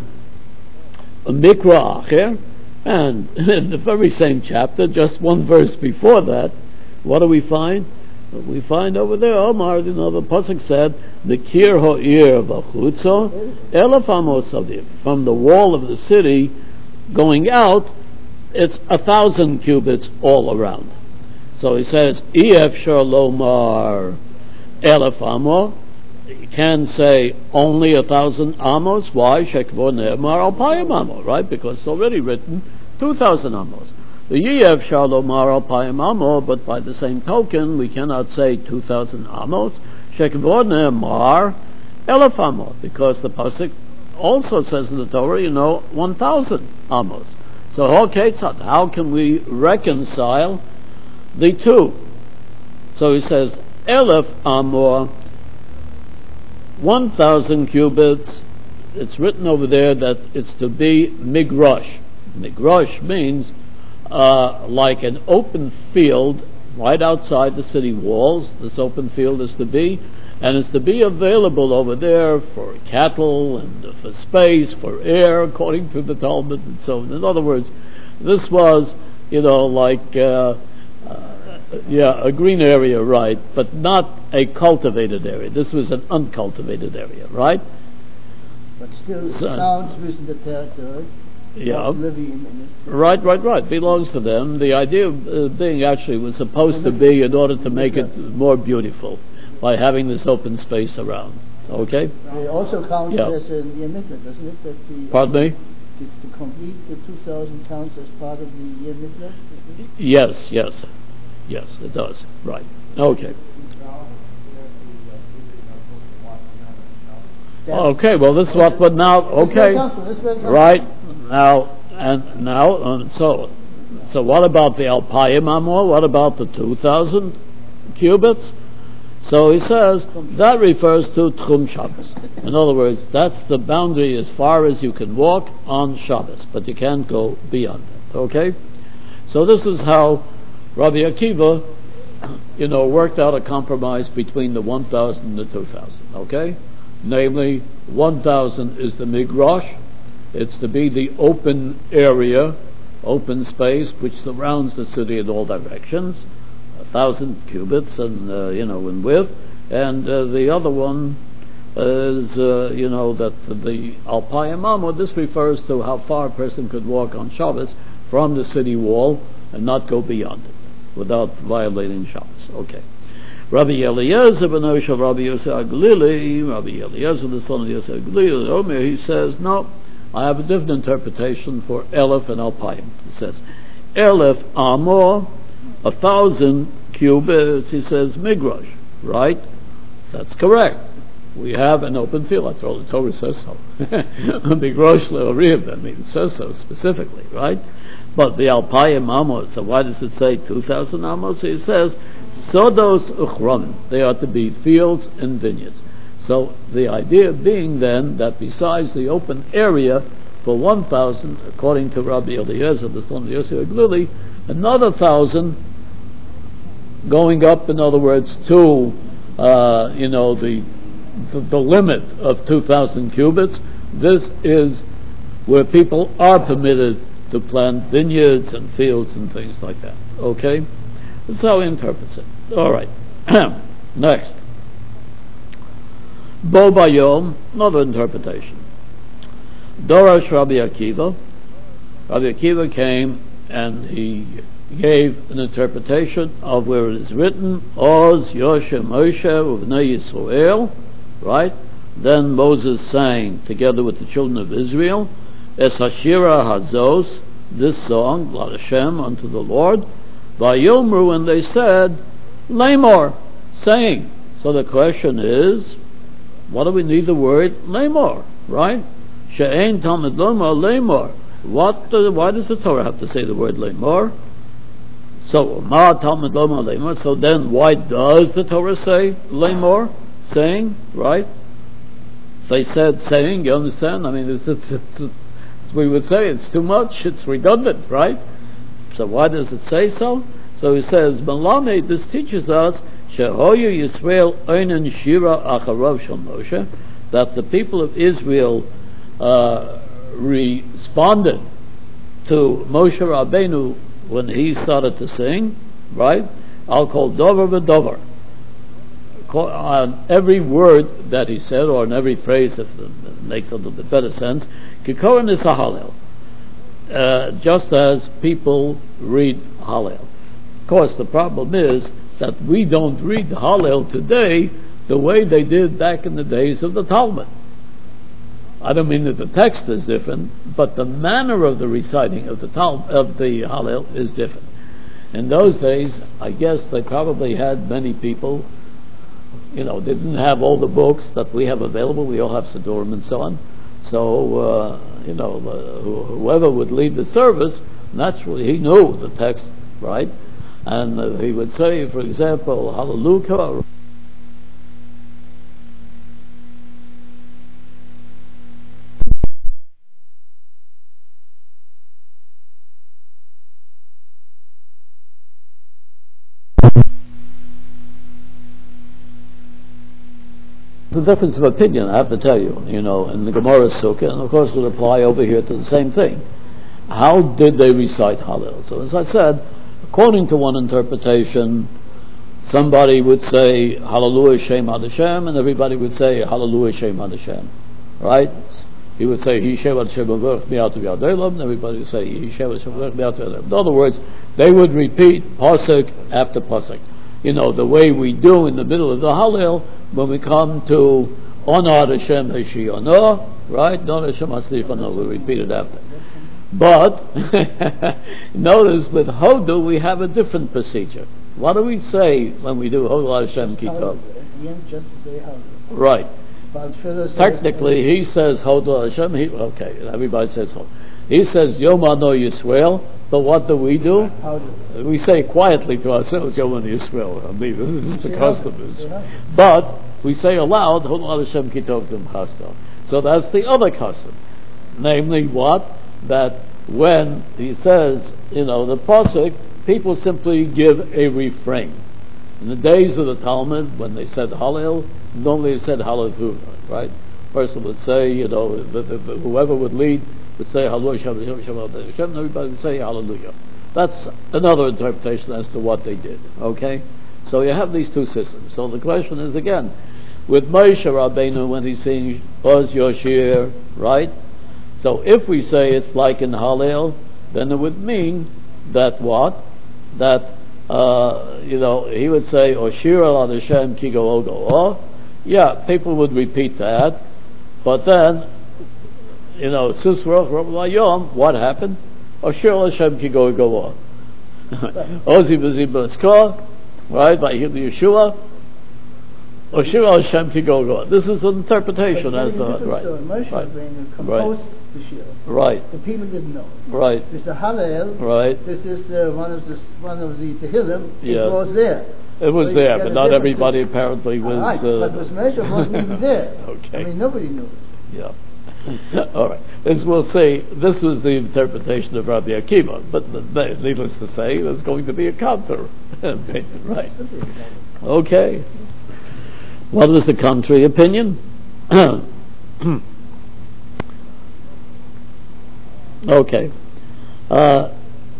Mikra Acher, and in the very same chapter, just one verse before that, what do we find? We find over there, Omar, you know, the pasuk said, the kir ha'ir v'chutza, elef amos aviv. From the wall of the city going out, it's a thousand cubits all around. So he says, ef shalomar elef amo. You can say only a thousand amos. Why? Shekvor ne'emar alpayim amo, right? Because it's already written two thousand amos. The Yev Shalomar Alpayim Amo, but by the same token, we cannot say two thousand amos. Shekvor Ne'emar Elef Amo, because the pasuk also says in the Torah, you know, one thousand amos. So, okay, so how can we reconcile the two? So he says, Elef Amo, one thousand cubits. It's written over there that it's to be Migrash. Migrash means Uh, like an open field right outside the city walls. This open field is to be, and it's to be available over there for cattle and uh, for space, for air, according to the Talmud and so on. In other words, this was, you know, like, uh, uh, yeah, a green area, right, but not a cultivated area. This was an uncultivated area, right? But still, So, counts within the territory. Yeah. Living in it. Right, right, right. Belongs to them. The idea of uh, being actually was supposed to be in order to make it more beautiful by having this open space around. Okay? It also counts Yeah. as a Yom Mitzvah, doesn't it? That the, Pardon me? To, to complete the two thousand counts as part of the Yom Mitzvah? Yes, yes. Yes, it does. Right. Okay. That's- Okay, well, this is what would now, okay, Let's go on, let's go on. right, now, and now, um, so, so what about the Alpayim Amor? What about the two thousand cubits? So he says, that refers to Tchum Shabbos. In other words, that's the boundary as far as you can walk on Shabbos, but you can't go beyond it, okay? So this is how Rabbi Akiva, you know, worked out a compromise between the one thousand and the two thousand, okay? Namely, one thousand is the Migrash. It's to be the open area, open space, which surrounds the city in all directions, a thousand cubits, and uh, you know, in width. And uh, the other one is, uh, you know, that the Alpayim Amor. This refers to how far a person could walk on Shabbos from the city wall and not go beyond it without violating Shabbos. Okay. Rabbi Eliezer ben Osha, Rabbi Yosef Aglili, Rabbi Eliezer, the son of Yosef Aglili, Omer, he says, no, I have a different interpretation for Elef and Alpayim. He says, Elef Amor, a thousand cubits, he says, Migrash, right? That's correct. We have an open field. That's all the Torah says so. Migrash le'oriv, that means it says so specifically, right? But the Alpayim Amor, so why does it say two thousand Amos? So it says, Sodos Uchronim, they are to be fields and vineyards. So the idea being then that besides the open area for one thousand, according to Rabbi Eliezer, the son of Yosef Aglili, another thousand going up, in other words, to, uh, you know, the, the, the limit of two thousand cubits. This is where people are permitted to plant vineyards and fields and things like that. Okay? That's how he interprets it. All right. Next. Bo Bayom, another interpretation. Dorash Rabbi Akiva. Rabbi Akiva came and he gave an interpretation of where it is written, Oz Yoshe Moshe Uvnei Yisrael, right? Then Moses sang together with the children of Israel, Es Hashira Hazos, this song, L'Had Hashem, unto the Lord, Vayomru, and they said, Lamor, saying. So the question is, what do we need the word Lamor, right? She'ein Talmud Lomar Lamor. What? The, why does the Torah have to say the word Lamor? So Ma Talmud Lomar Lamor. So then, why does the Torah say Lamor, saying, right? They said saying. You understand? I mean, it's, it's, it's, it's as we would say, it's too much. It's redundant, right? So why does it say so? So he says, Malame, this teaches us, Shehoyu Yisrael Oinen Shira Acharav Shel Moshe, that the people of Israel uh, responded to Moshe Rabbeinu when he started to sing, right? I'll call Dover v'Dover. On every word that he said, or on every phrase that makes a little bit better sense, Kikoran is a Hallel. Uh, just as people read Hallel. Of course, the problem is that we don't read Hallel today the way they did back in the days of the Talmud. I don't mean that the text is different, but the manner of the reciting of the Tal- of the Hallel is different. In those days, I guess they probably had many people, you know, didn't have all the books that we have available. We all have Siddurim and so on. So, uh, you know, uh, whoever would lead the service, naturally he knew the text, right? And uh, he would say, for example, Hallelujah. It's a difference of opinion, I have to tell you, you know, in the Gemara Sukkah, and of course it would apply over here to the same thing. How did they recite Hallel? So as I said, according to one interpretation, somebody would say Hallelujah Shem Ad Hashem, and everybody would say Hallelujah Shem Ad Hashem, right? He would say He Shem Ad Hashem V'V'Ch Mi'at V'Yadelam, and everybody would say He Shem Ad Hashem V'V'ch Mi'at V'Yadelam. In other words, they would repeat pasuk after pasuk. You know, the way we do in the middle of the Hallel when we come to Onad Hashem Hashiyana, right? Don Hashem Haslichana, we repeat it after. But notice with Hodu we have a different procedure. What do we say when we do Hodol Hashem Ki Tov? At the end, just say Hallel. Right. But Phyllis Technically, he says Hodol Hashem. He, okay, everybody says Hodol. He says Yom Ano Yisrael. But what do we do? Hallel. We say quietly to ourselves Yom Ano Yisrael. I mean, this is the Say custom. Hallel. Say Hallel. But we say aloud Hodol Hashem Ki Tov Tim Chasto. So that's the other custom. Namely, what? That when he says, you know, the pasuk, people simply give a refrain. In the days of the Talmud, when they said Hallel, normally they said Hallel, right? Person would say, you know, the, the, the, whoever would lead would say Hallelujah, and everybody would say Hallelujah. That's another interpretation as to what they did. Okay, so you have these two systems. So the question is again, with Moshe Rabbeinu when he's saying Oz Yoshir, right? So if we say it's like in Hallel, then it would mean that what? That, uh, you know, he would say, Oshir al Hashem ki go ogo. Oh, yeah, people would repeat that. But then, you know, Sisroch Rabbayom, what happened? Oshir al Hashem ki go ogo. Ozi b'zi b'skor, right, by Yeshua. Oshir al Hashem ki go ogo. This is an interpretation as to, right. Moshe Right. Rabbeinu composed Right. the Shir. Right. The people didn't know. Right. It's the Hallel. Right. This is uh, one of the one of the Tehillim. Yeah. It was there. It was So you there, get but a not different everybody thing. apparently was. Right, Uh, but was Moshe wasn't even there. Okay. I mean, nobody knew it. Yeah. All right. As we'll say, this was the interpretation of Rabbi Akiva, but the, needless to say, there's going to be a counter opinion, right? Okay. What was the contrary opinion? Okay. Uh,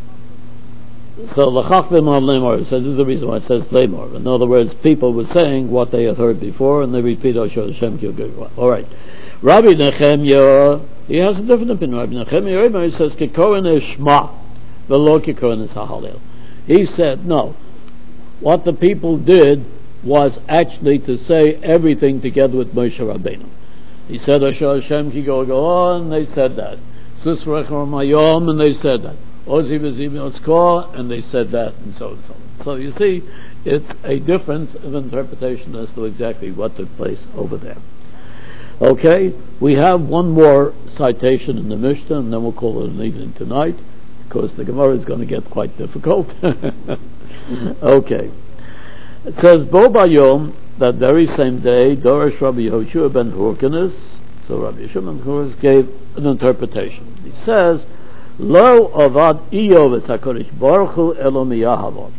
so L'chachvim on Lemor says this is the reason why it says Lemor. In other words, people were saying what they had heard before, and they repeat Osher Hashem Ki Yogeg. All right. Rabbi Nechemya, he has a different opinion. Rabbi Nechemya, he says Kikorin is Shma, v'lo Kikorin is Hallel. He said no. What the people did was actually to say everything together with Moshe Rabbeinu. He said Osher Hashem Ki Yogeg, and they said that. Sisrech Ramayom, and they said that. Ozi v'zim yotzkor, and they said that, and so and so on. So you see, it's a difference of interpretation as to exactly what took place over there. Okay, we have one more citation in the Mishnah, and then we'll call it an evening tonight, because the Gemara is going to get quite difficult. Okay. It says, Bo Bayom, that very same day, Dorish Rabbi Yehoshua ben Hurkanus, so Rabbi Yehoshua ben Hurkanus gave an interpretation. He says, Lo avad Iyov es HaKadosh Baruch Hu elo miyahavot.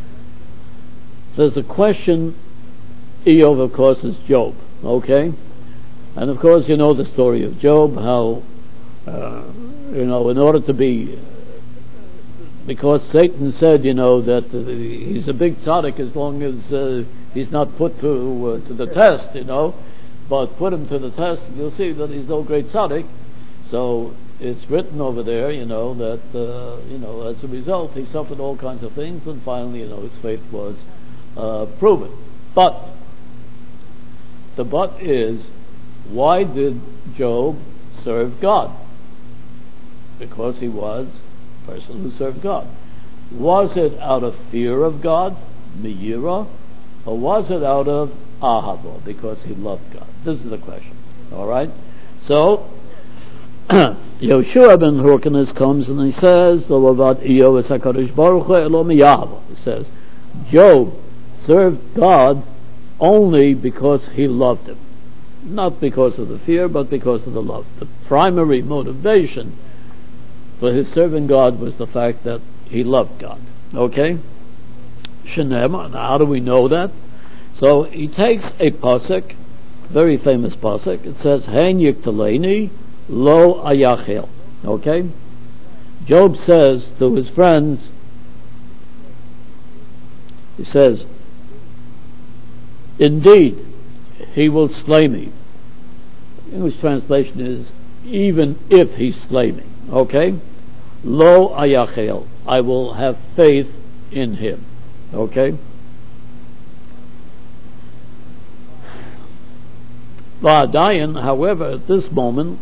So there's a question. Iyov, of course, is Job. Okay? And of course, you know the story of Job, how, uh, you know, in order to be, because Satan said, you know, that uh, he's a big tzaddik as long as uh, he's not put to, uh, to the test, you know, but put him to the test, you'll see that he's no great tzaddik. So it's written over there, you know, that, uh, you know, as a result, he suffered all kinds of things, and finally, you know, his faith was uh, proven. But, the but is, why did Job serve God? Because he was a person who served God. Was it out of fear of God, miyira, or was it out of ahava, because he loved God? This is the question. All right? So, Yehoshua ben Hurkanus comes and he says, Lo avad Iyov es HaKadosh Baruch Hu elo miyahava. He says, Job served God only because he loved him. Not because of the fear, but because of the love. The primary motivation for his serving God was the fact that he loved God. Okay? Shenem, how do we know that? So he takes a pasuk, very famous pasuk. It says, Hein yiktaleni lo ayachel. Okay? Job says to his friends, he says, indeed, he will slay me. English translation is, even if he slay me. Okay? Lo ayachel. I will have faith in him. Okay? Va'adayin, however, at this moment,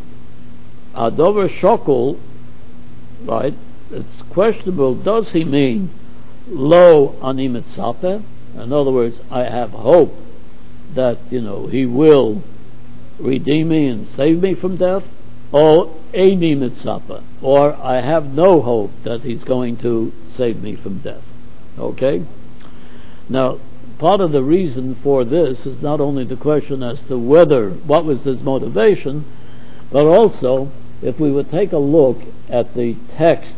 Adover Shokol, right, it's questionable, does he mean lo ani mitzapeh. In other words, I have hope that, you know, he will redeem me and save me from death, or eini mitzapeh, or I have no hope that he's going to save me from death. Okay? Now, part of the reason for this is not only the question as to whether, what was his motivation, but also, if we would take a look at the text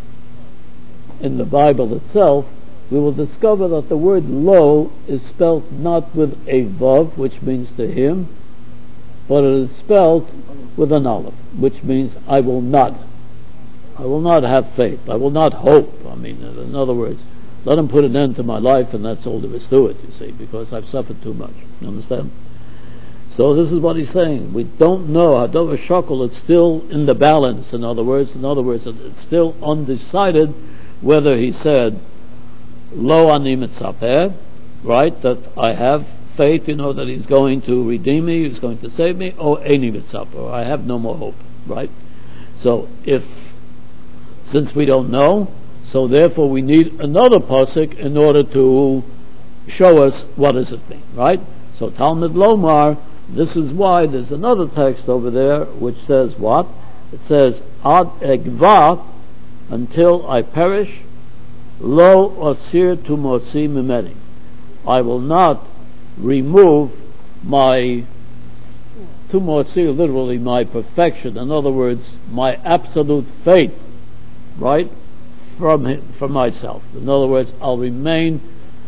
in the Bible itself, we will discover that the word lo is spelt not with a vav, which means to him, but it is spelt with an aleph, which means I will not. I will not have faith. I will not hope. I mean, in other words, let him put an end to my life, and that's all there is to it, you see, because I've suffered too much. You understand? So this is what he's saying. We don't know. Hadova Shakol, it's still in the balance, in other words. In other words, it's still undecided whether he said, Lo ani mitzapeh, right, that I have faith, you know, that he's going to redeem me, he's going to save me, or eini mitzapeh, or I have no more hope, right? So if, since we don't know, so therefore we need another pasuk in order to show us what does it mean, right? So Talmud Lomar, this is why there's another text over there which says what? It says, Ad egva, until I perish, lo osir tu motzi mimeni. I will not remove my, tu motzi, literally my perfection, in other words, my absolute faith, right, from him, from myself. In other words, I'll remain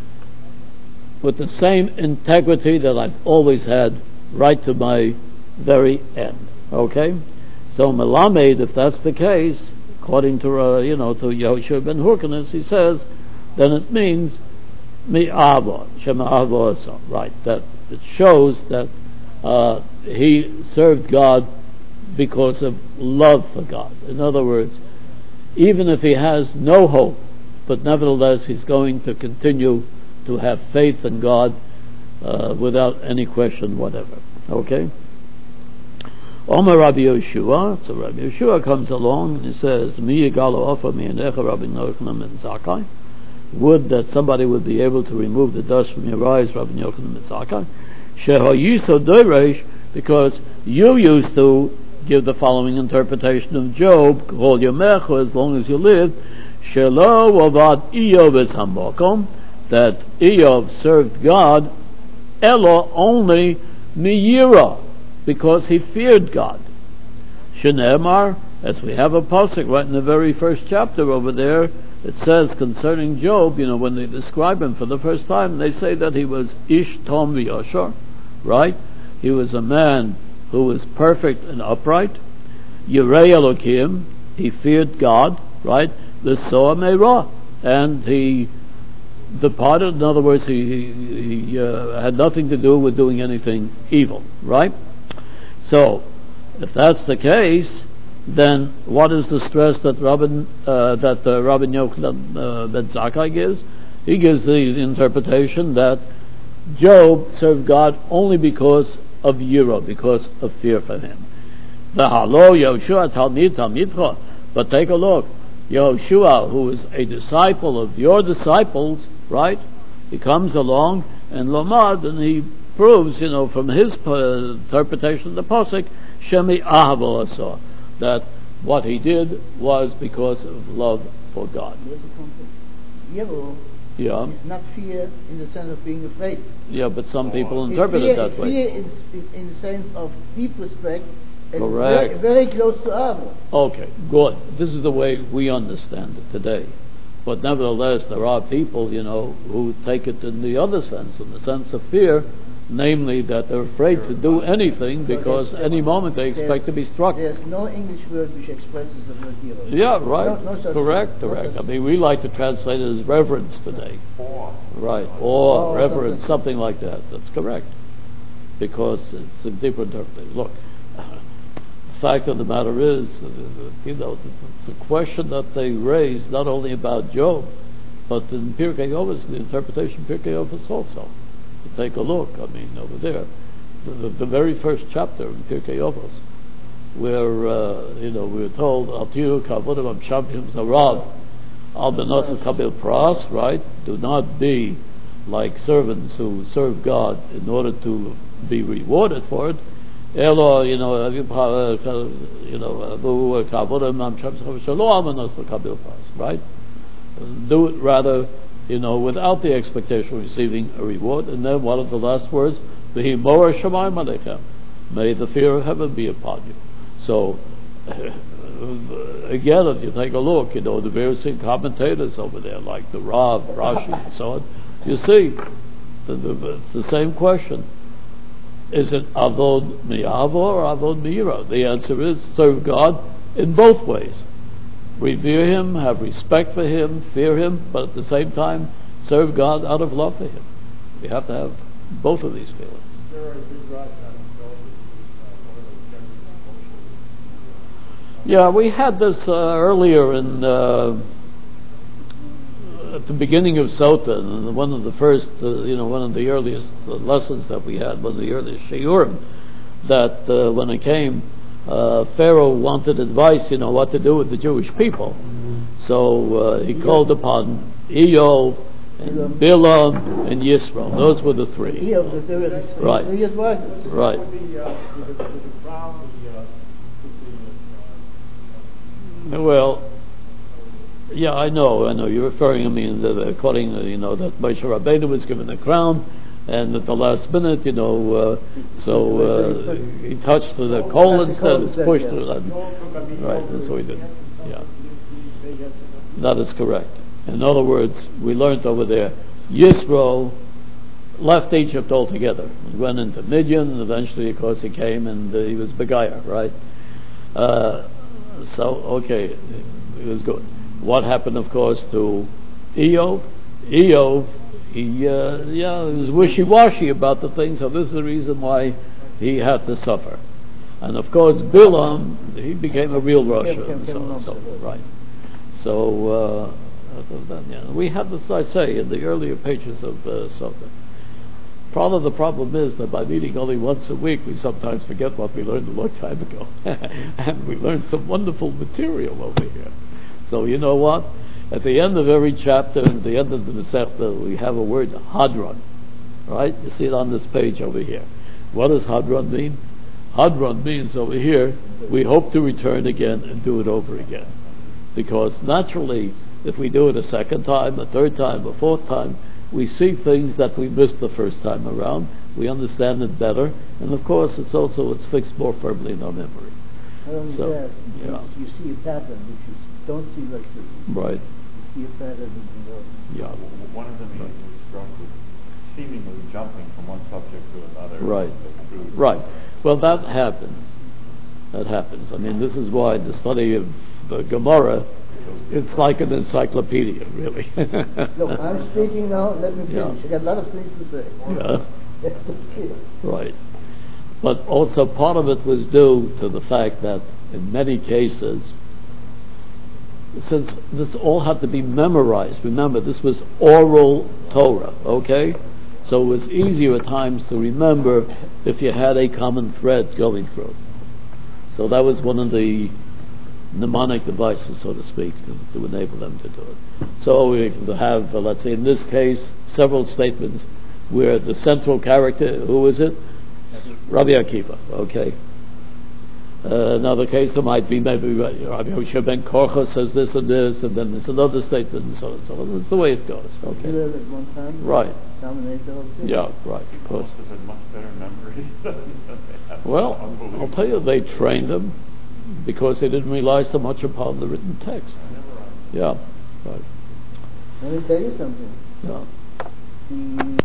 with the same integrity that I've always had right to my very end. Okay? So Melamed, if that's the case, according to, uh, you know, to Yehoshua ben Hyrcanus, he says, then it means mi avo, shema avo also, right? That it shows that uh, he served God because of love for God. In other words, even if he has no hope, but nevertheless he's going to continue to have faith in God uh, without any question whatever. Okay? Omer Rabbi Yeshua, so Rabbi Yeshua comes along and he says, Mi yigalo ofa mi'anecha Rabbi Yochanan ben Zakkai. Would that somebody would be able to remove the dust from your eyes, Rabbi Yochanan ben Zakkai. Shehoyiso doiresh, because you used to give the following interpretation of Job, Kol Yomecha, as long as you live, Shelo avad Iyov es hamokom, that Iyov served God, Elo only miyira, because he feared God. Shenemar, as we have a pasuk right in the very first chapter over there, it says concerning Job, you know, when they describe him for the first time, they say that he was Ish Tom v'Yoshar, right? He was a man who was perfect and upright. Yirei Elokim, he feared God, right? L'soa meirah, and he departed. In other words, he, he, he uh, had nothing to do with doing anything evil, right? So, if that's the case, then what is the stress that Rabbi uh, that uh, Rabbi Yochanan uh, ben Zakkai gives? He gives the interpretation that Job served God only because of Yira, because of fear for him. The Halo Yehoshua Talmid Talmidcha, but take a look, Yehoshua, who is a disciple of your disciples, right? He comes along and Lomad, and he proves, you know, from his uh, interpretation of the pasuk, Shemi Ahavo Asor, that what he did was because of love for God. Yiro Yeah. is not fear in the sense of being afraid. Yeah, but some people It's interpret fear, it that way. Fear is, is in the sense of deep respect and Correct. very, very close to Avo. Okay, good. This is the way we understand it today. But nevertheless, there are people, you know, who take it in the other sense, in the sense of fear, namely that they're afraid to do anything because any moment they expect to be struck. There's no English word which expresses the word hero. Yeah, right. No, no such correct, no correct. such I mean, we like to translate it as reverence today. Right, or Oh, reverence, something. something like that. That's correct. Because it's a deeper interpretation. Look, the fact of the matter is, uh, you know, it's a question that they raise not only about Job, but in Pirkei Avos, the interpretation of Pirkei Avos also. You take a look, I mean, over there, the, the, the very first chapter in Pirkei Avos, where, uh, you know, we were told, Altiu Kavodim Am Champions Arav, Al benos kabil pras, right? Do not be like servants who serve God in order to be rewarded for it. Elo, you know, you know, right? Do it rather, you know, without the expectation of receiving a reward. And then what are the last words? May the fear of heaven be upon you. So, again, if you take a look, you know, the various commentators over there, like the Rav, Rashi, and so on, you see, the, the, it's the same question. Is it avod mi'avo or avod mi'ira? The answer is serve God in both ways. Revere Him, have respect for Him, fear Him, but at the same time, serve God out of love for Him. We have to have both of these feelings. Yeah, we had this uh, earlier in uh, at the beginning of Sota, and one of the first, uh, you know, one of the earliest uh, lessons that we had, one of the earliest shiurim, that uh, when it came, uh, Pharaoh wanted advice, you know, what to do with the Jewish people. So uh, he called upon Eov, and Bilam, and Yisro. Those were the three. Right. Right. Well, yeah, I know, I know. You're referring, I mean, the, the, according, uh, you know, that Moshe Rabbeinu was given the crown, and at the last minute, you know, uh, so uh, he touched the coal instead, it's pushed to the, right, that's what he did. Yeah. That is correct. In other words, we learned over there, Yisro left Egypt altogether. He went into Midian, and eventually, of course, he came and uh, he was Begayah, right? Uh, so, okay, it was good. What happened, of course, to Eov? Eov, he, uh, yeah, he was wishy-washy about the thing, so this is the reason why he had to suffer. And, of course, Bilam, he became a real Russia, and so on, so, right. So, uh, Then, yeah. We have this, I say, in the earlier pages of uh, Sota. Part of the problem is that by meeting only once a week, we sometimes forget what we learned a long time ago. And we learned some wonderful material over here. So you know what? At the end of every chapter, at the end of the Masechta, we have a word, Hadron. Right? You see it on this page over here. What does Hadron mean? Hadron means over here, we hope to return again and do it over again. Because naturally, if we do it a second time, a third time, a fourth time, we see things that we missed the first time around. We understand it better, and of course, it's also it's fixed more firmly in our memory. So, that, yeah. you, you see a pattern which you don't see like this. Right. You see a pattern in the yeah. One of the meetings was struck with seemingly jumping from one subject to another. Right. Right. Well, that happens. That happens. I mean, this is why the study of the Gemara, it's like an encyclopedia, really. Look, I'm speaking now, let me finish. Yeah. I got a lot of things to say. Yeah. Right. But also part of it was due to the fact that in many cases, since this all had to be memorized, remember, this was oral Torah, okay? So it was easier at times to remember if you had a common thread going through. So that was one of the mnemonic devices, so to speak, to, to enable them to do it. So we have, uh, let's say in this case, several statements where the central character, who is it? Rabbi Akiva, okay. Uh, another case, there might be maybe Rabbi Hoshea ben Korcha says this and this, and then there's another statement, and so on and so on. That's the way it goes, okay. You at one time? Right. Yeah, right, of course. Most of it much better memory. Well, I'll tell you, they trained them because they didn't rely so much upon the written text. Yeah, right. Let me tell you something. Yeah. Mm.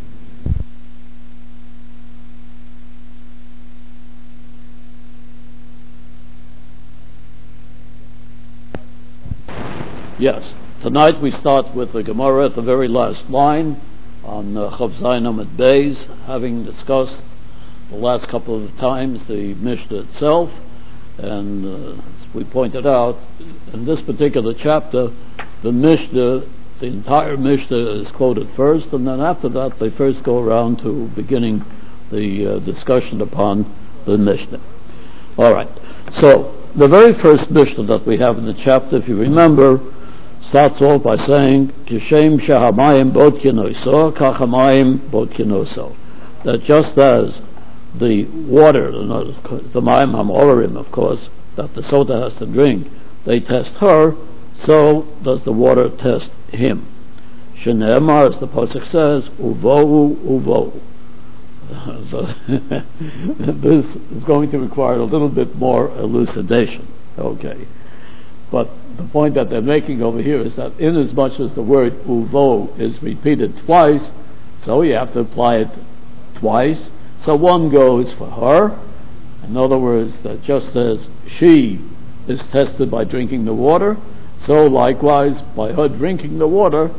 Yes. Tonight we start with the Gemara at the very last line on uh, Chav Zayin Amud Beis, having discussed the last couple of times the Mishnah itself. And uh, as we pointed out, in this particular chapter, the Mishnah, the entire Mishnah is quoted first, and then after that they first go around to beginning the uh, discussion upon the Mishnah. All right. So, the very first Mishnah that we have in the chapter, if you remember, starts off by saying, Kishem shehamayim bodkinoso, kachamayim bodkinoso. That just as the water, the mayim hamorim, of course, that the sota has to drink, they test her, so does the water test him. Shene'emar, as the Pasuk says, uvohu uvohu. So this is going to require a little bit more elucidation. Okay. But the point that they're making over here is that inasmuch as the word uvo is repeated twice, so you have to apply it twice. So one goes for her. In other words, that just as she is tested by drinking the water, so likewise by her drinking the water,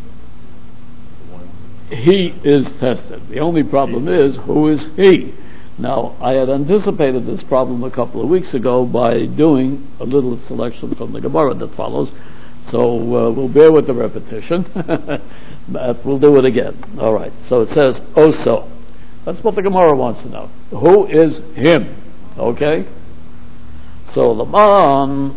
he is tested. The only problem is, who is he? Now, I had anticipated this problem a couple of weeks ago by doing a little selection from the Gemara that follows, so uh, we'll bear with the repetition, but we'll do it again. All right, so it says, Oso. That's what the Gemara wants to know. Who is him? Okay? So, the man,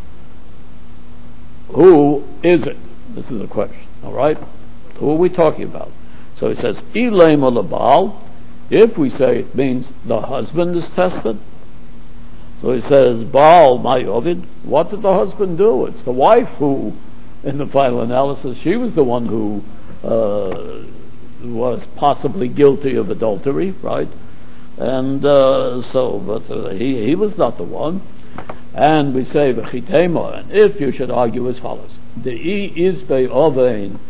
who is it? This is a question, all right? Who are we talking about? So he says, Ilem olabal. If we say it means the husband is tested. So he says, Baal Mayovid. What did the husband do? It's the wife who, in the final analysis, she was the one who uh, was possibly guilty of adultery, right? And uh, so, but uh, he he was not the one. And we say, V'chitema. And if you should argue as follows, the I is be ovein.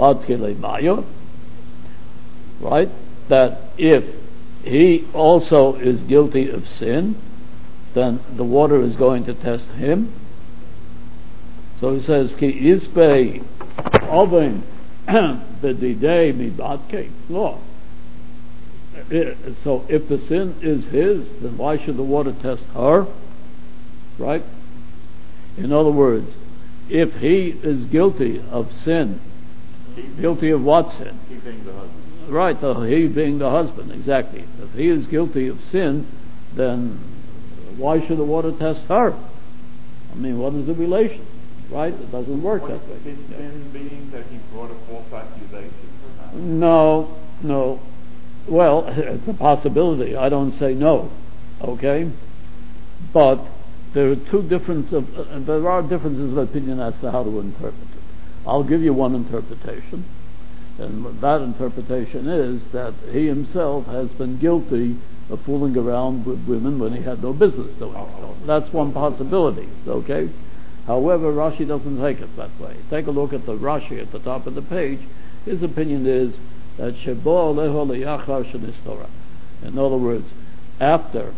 Right? That if he also is guilty of sin, then the water is going to test him. So he says, Ki isbe oven b'didei mibatke. No. So if the sin is his, then why should the water test her? Right? In other words, if he is guilty of sin, guilty of what sin? He being the husband. Right, the, he being the husband, exactly. If he is guilty of sin, then why should the water test her? I mean, what is the relation? Right? It doesn't work What that way. His Yeah. sin being that he brought a false accusation for her? No, no. Well, it's a possibility. I don't say no. Okay? But there are two differences of, uh, there are differences of opinion as to how to interpret it. I'll give you one interpretation. And that interpretation is that he himself has been guilty of fooling around with women when he had no business doing so. That's one possibility, okay? However, Rashi doesn't take it that way. Take a look at the Rashi at the top of the page. His opinion is that Shebo Aleho Leyachar Shenistora. In other words, after,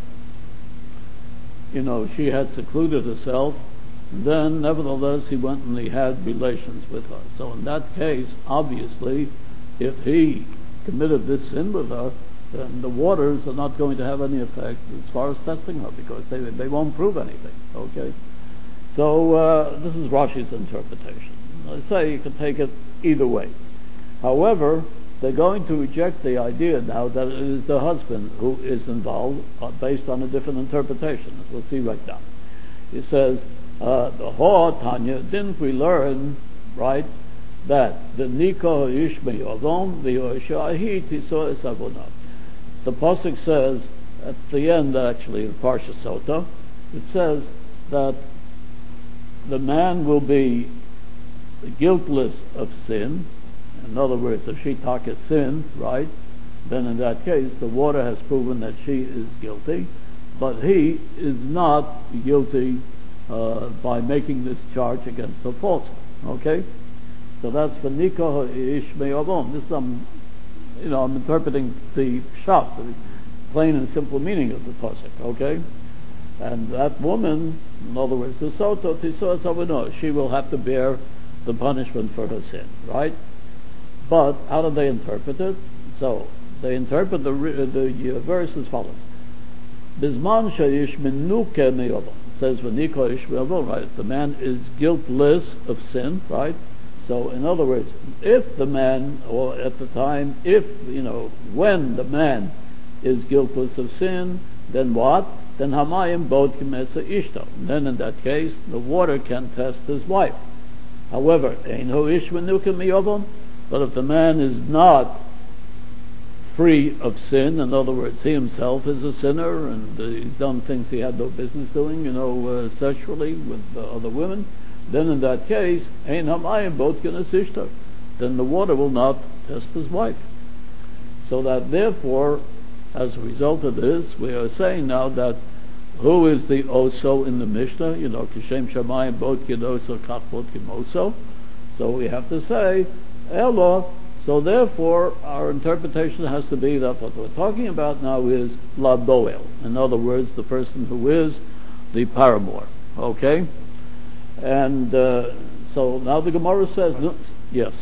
you know, she had secluded herself, then nevertheless he went and he had relations with her. So in that case, obviously, if he committed this sin with her, then the waters are not going to have any effect as far as testing her, because they they won't prove anything. Okay, so uh, this is Rashi's interpretation. I say you can take it either way. However, they're going to reject the idea now that it is the husband who is involved, uh, based on a different interpretation, as we'll see right now. He says, Uh, the Ho Tanya, didn't we learn, right, that the Niko Yishmei Odom, the Yoshahi Tiso Esavona. The Pasuk says, at the end actually of Parsha Sota, it says that the man will be guiltless of sin. In other words, if she taka sin, right, then in that case the water has proven that she is guilty, but he is not guilty Uh, by making this charge against her falsely. Okay, so that's the Nikoh Ishmei Avon. This I'm, you know, I'm interpreting the pshat, the plain and simple meaning of the pasuk. Okay, and that woman, in other words, the Soto Tiso Savano, she will have to bear the punishment for her sin. Right? But how do they interpret it? So they interpret the the uh, verse as follows: Bisman shayish menuke me'olam. Says v'niko ishme'olam. Right? The man is guiltless of sin. Right? So, in other words, if the man, or at the time, if you know, when the man is guiltless of sin, then what? Then hamayim bod kimetza ishto. Then, in that case, the water can test his wife. However, Eino ish menukim miyovon, but if the man is not free of sin, in other words, he himself is a sinner and uh, he's done things he had no business doing, you know, uh, sexually with uh, other women, then in that case, ein hamayim botkin asishtar, then the water will not test his wife. So that therefore, as a result of this, we are saying now that who is the oso in the Mishnah? You know, kishem shamayim botkin oso kach botkin oso. So we have to say, elo. So therefore, our interpretation has to be that what we're talking about now is la boel. In other words, the person who is the paramour. Okay? And uh, so now the Gemara says, no, yes.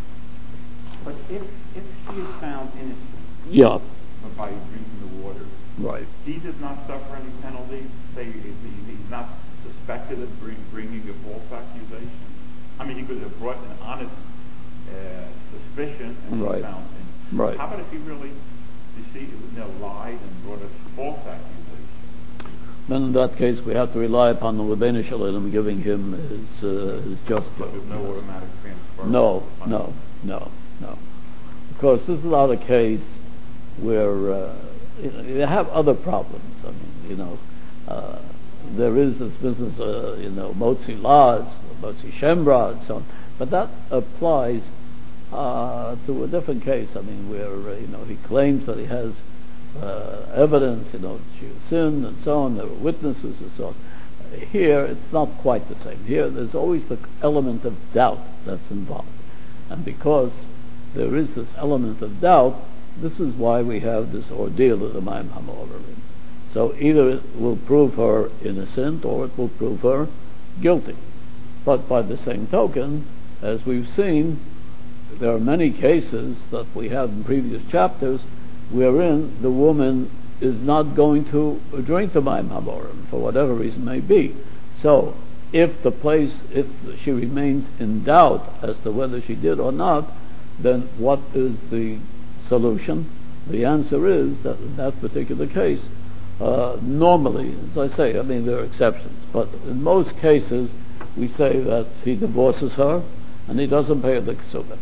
But if if she is found innocent, yeah, by drinking the water, right, he does not suffer any penalty. Say he, he's not suspected of bring, bringing a false accusation. I mean, he could have brought an honest uh, suspicion and right. he found him. Right. How about if he really deceived, you know, lied and brought a false accusation? Then in that case, we have to rely upon the Lebeinu Shalom giving him his, uh, his just. So there's no automatic transfer. No, no, no, no. Of course, this is not a case where uh, you know, you have other problems. I mean, you know, uh, there is this business, uh, you know, motzi laws, motzi shembra, and so on. But that applies uh, to a different case. I mean, where uh, you know he claims that he has uh, evidence, you know, she sinned and so on. There were witnesses and so on. Here, it's not quite the same. Here, there's always the element of doubt that's involved, and because there is this element of doubt, this is why we have this ordeal of the Mayim HaMa'orim. So either it will prove her innocent or it will prove her guilty. But by the same token, as we've seen, there are many cases that we have in previous chapters wherein the woman is not going to drink the Mayim HaMa'orim for whatever reason may be. So if the place, if she remains in doubt as to whether she did or not, then what is the solution? The answer is that in that particular case, uh, normally, as I say, I mean there are exceptions, but in most cases we say that he divorces her and he doesn't pay the ksuba.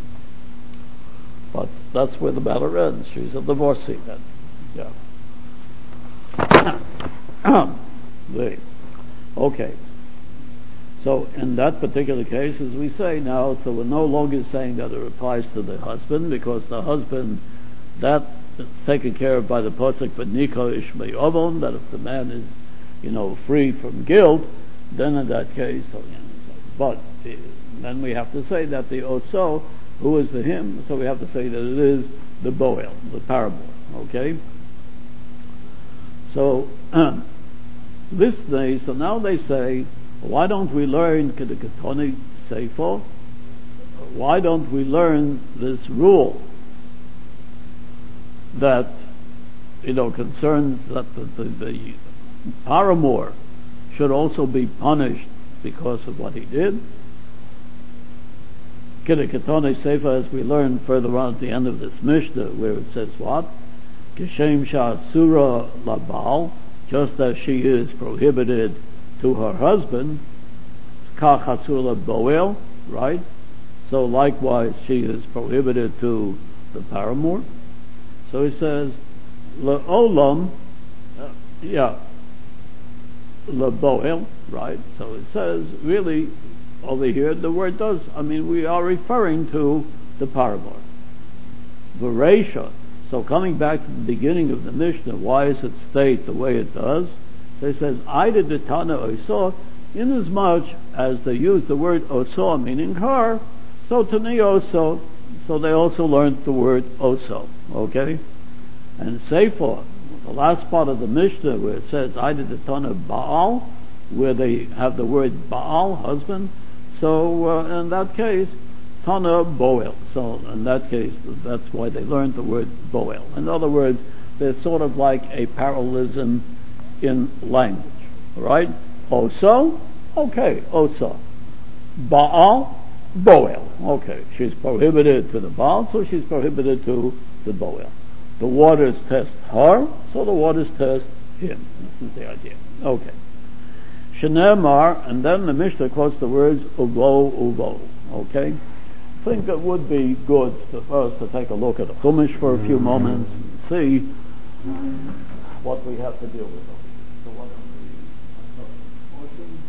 But that's where the matter ends. She's a divorcee then. Yeah. the, okay. So in that particular case, as we say now, so we're no longer saying that it applies to the husband, because the husband, that is taken care of by the pasuk v'niko ish me'ovon, that if the man is, you know, free from guilt, then in that case, so, you know, so, but uh, then we have to say that the oso, who is the him, so we have to say that it is the boel, the parable, okay? So, um, this day, so now they say, why don't we learn Kedekatoni Seifo? Why don't we learn this rule that, you know, concerns that the, the, the paramour should also be punished because of what he did? Kedekatoni Seifo, as we learn further on at the end of this Mishnah, where it says what? Kishem Sha'asura Labal, just as she is prohibited to her husband, kach asur boel, right? So likewise she is prohibited to the paramour. So he says, le'olam, uh, yeah, le'boel, right? So it says, really, over here, the word does, I mean, we are referring to the paramour. V'reisha, so coming back to the beginning of the Mishnah, why does it state the way it does? So he says, I did the Tana Oso, inasmuch as they use the word Oso, meaning her, so Tani Oso, so they also learned the word Oso, okay? And Seifo, the last part of the Mishnah where it says, I did the Tana Baal, where they have the word Baal, husband, so uh, in that case, Tana Boel, so in that case, that's why they learned the word Boel. In other words, there's sort of like a parallelism in language, right? Oso, okay, Oso. Baal, Boel, okay. She's prohibited to the Baal, so she's prohibited to the Boel. The waters test her, so the waters test him. This is the idea. Okay. Shenemar, and then the Mishnah quotes the words uvo uvo. Okay, I think it would be good to, for us to take a look at the Chumash for a few moments and see what we have to deal with. So what are the motions?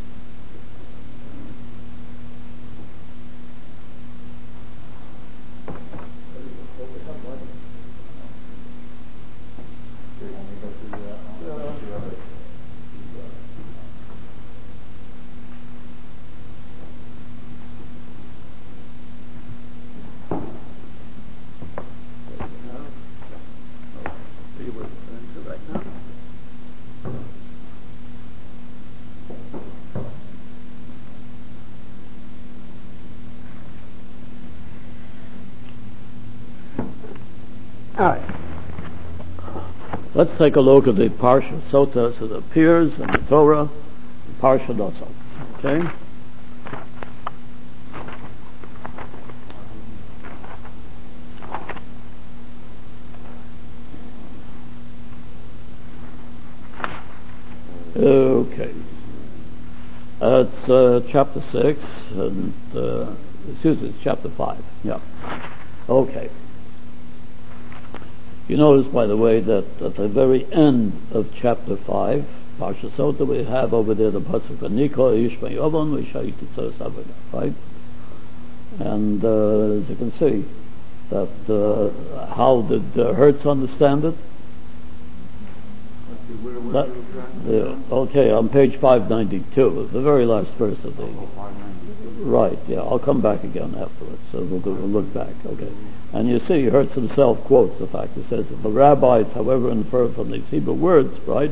All right. Let's take a look at the Parsha Sota as it appears in the Torah, Parsha Dasa. Okay? Okay. Uh, it's uh, chapter six, and uh, excuse me, it's chapter five. Yeah. Okay. You notice, by the way, that at the very end of chapter five, Parsha Sota, we have over there the pasuk Niko Yishmei Yovon V'Shayit Tzar, right? And uh, as you can see, that uh, how did uh, Hertz understand it? That, yeah, okay, on page five ninety-two, the very last verse of the. Right, yeah, I'll come back again afterwards, so we'll, go, we'll look back, okay. And you see, Hertz himself quotes the fact, he says that the rabbis, however, infer from these Hebrew words, right,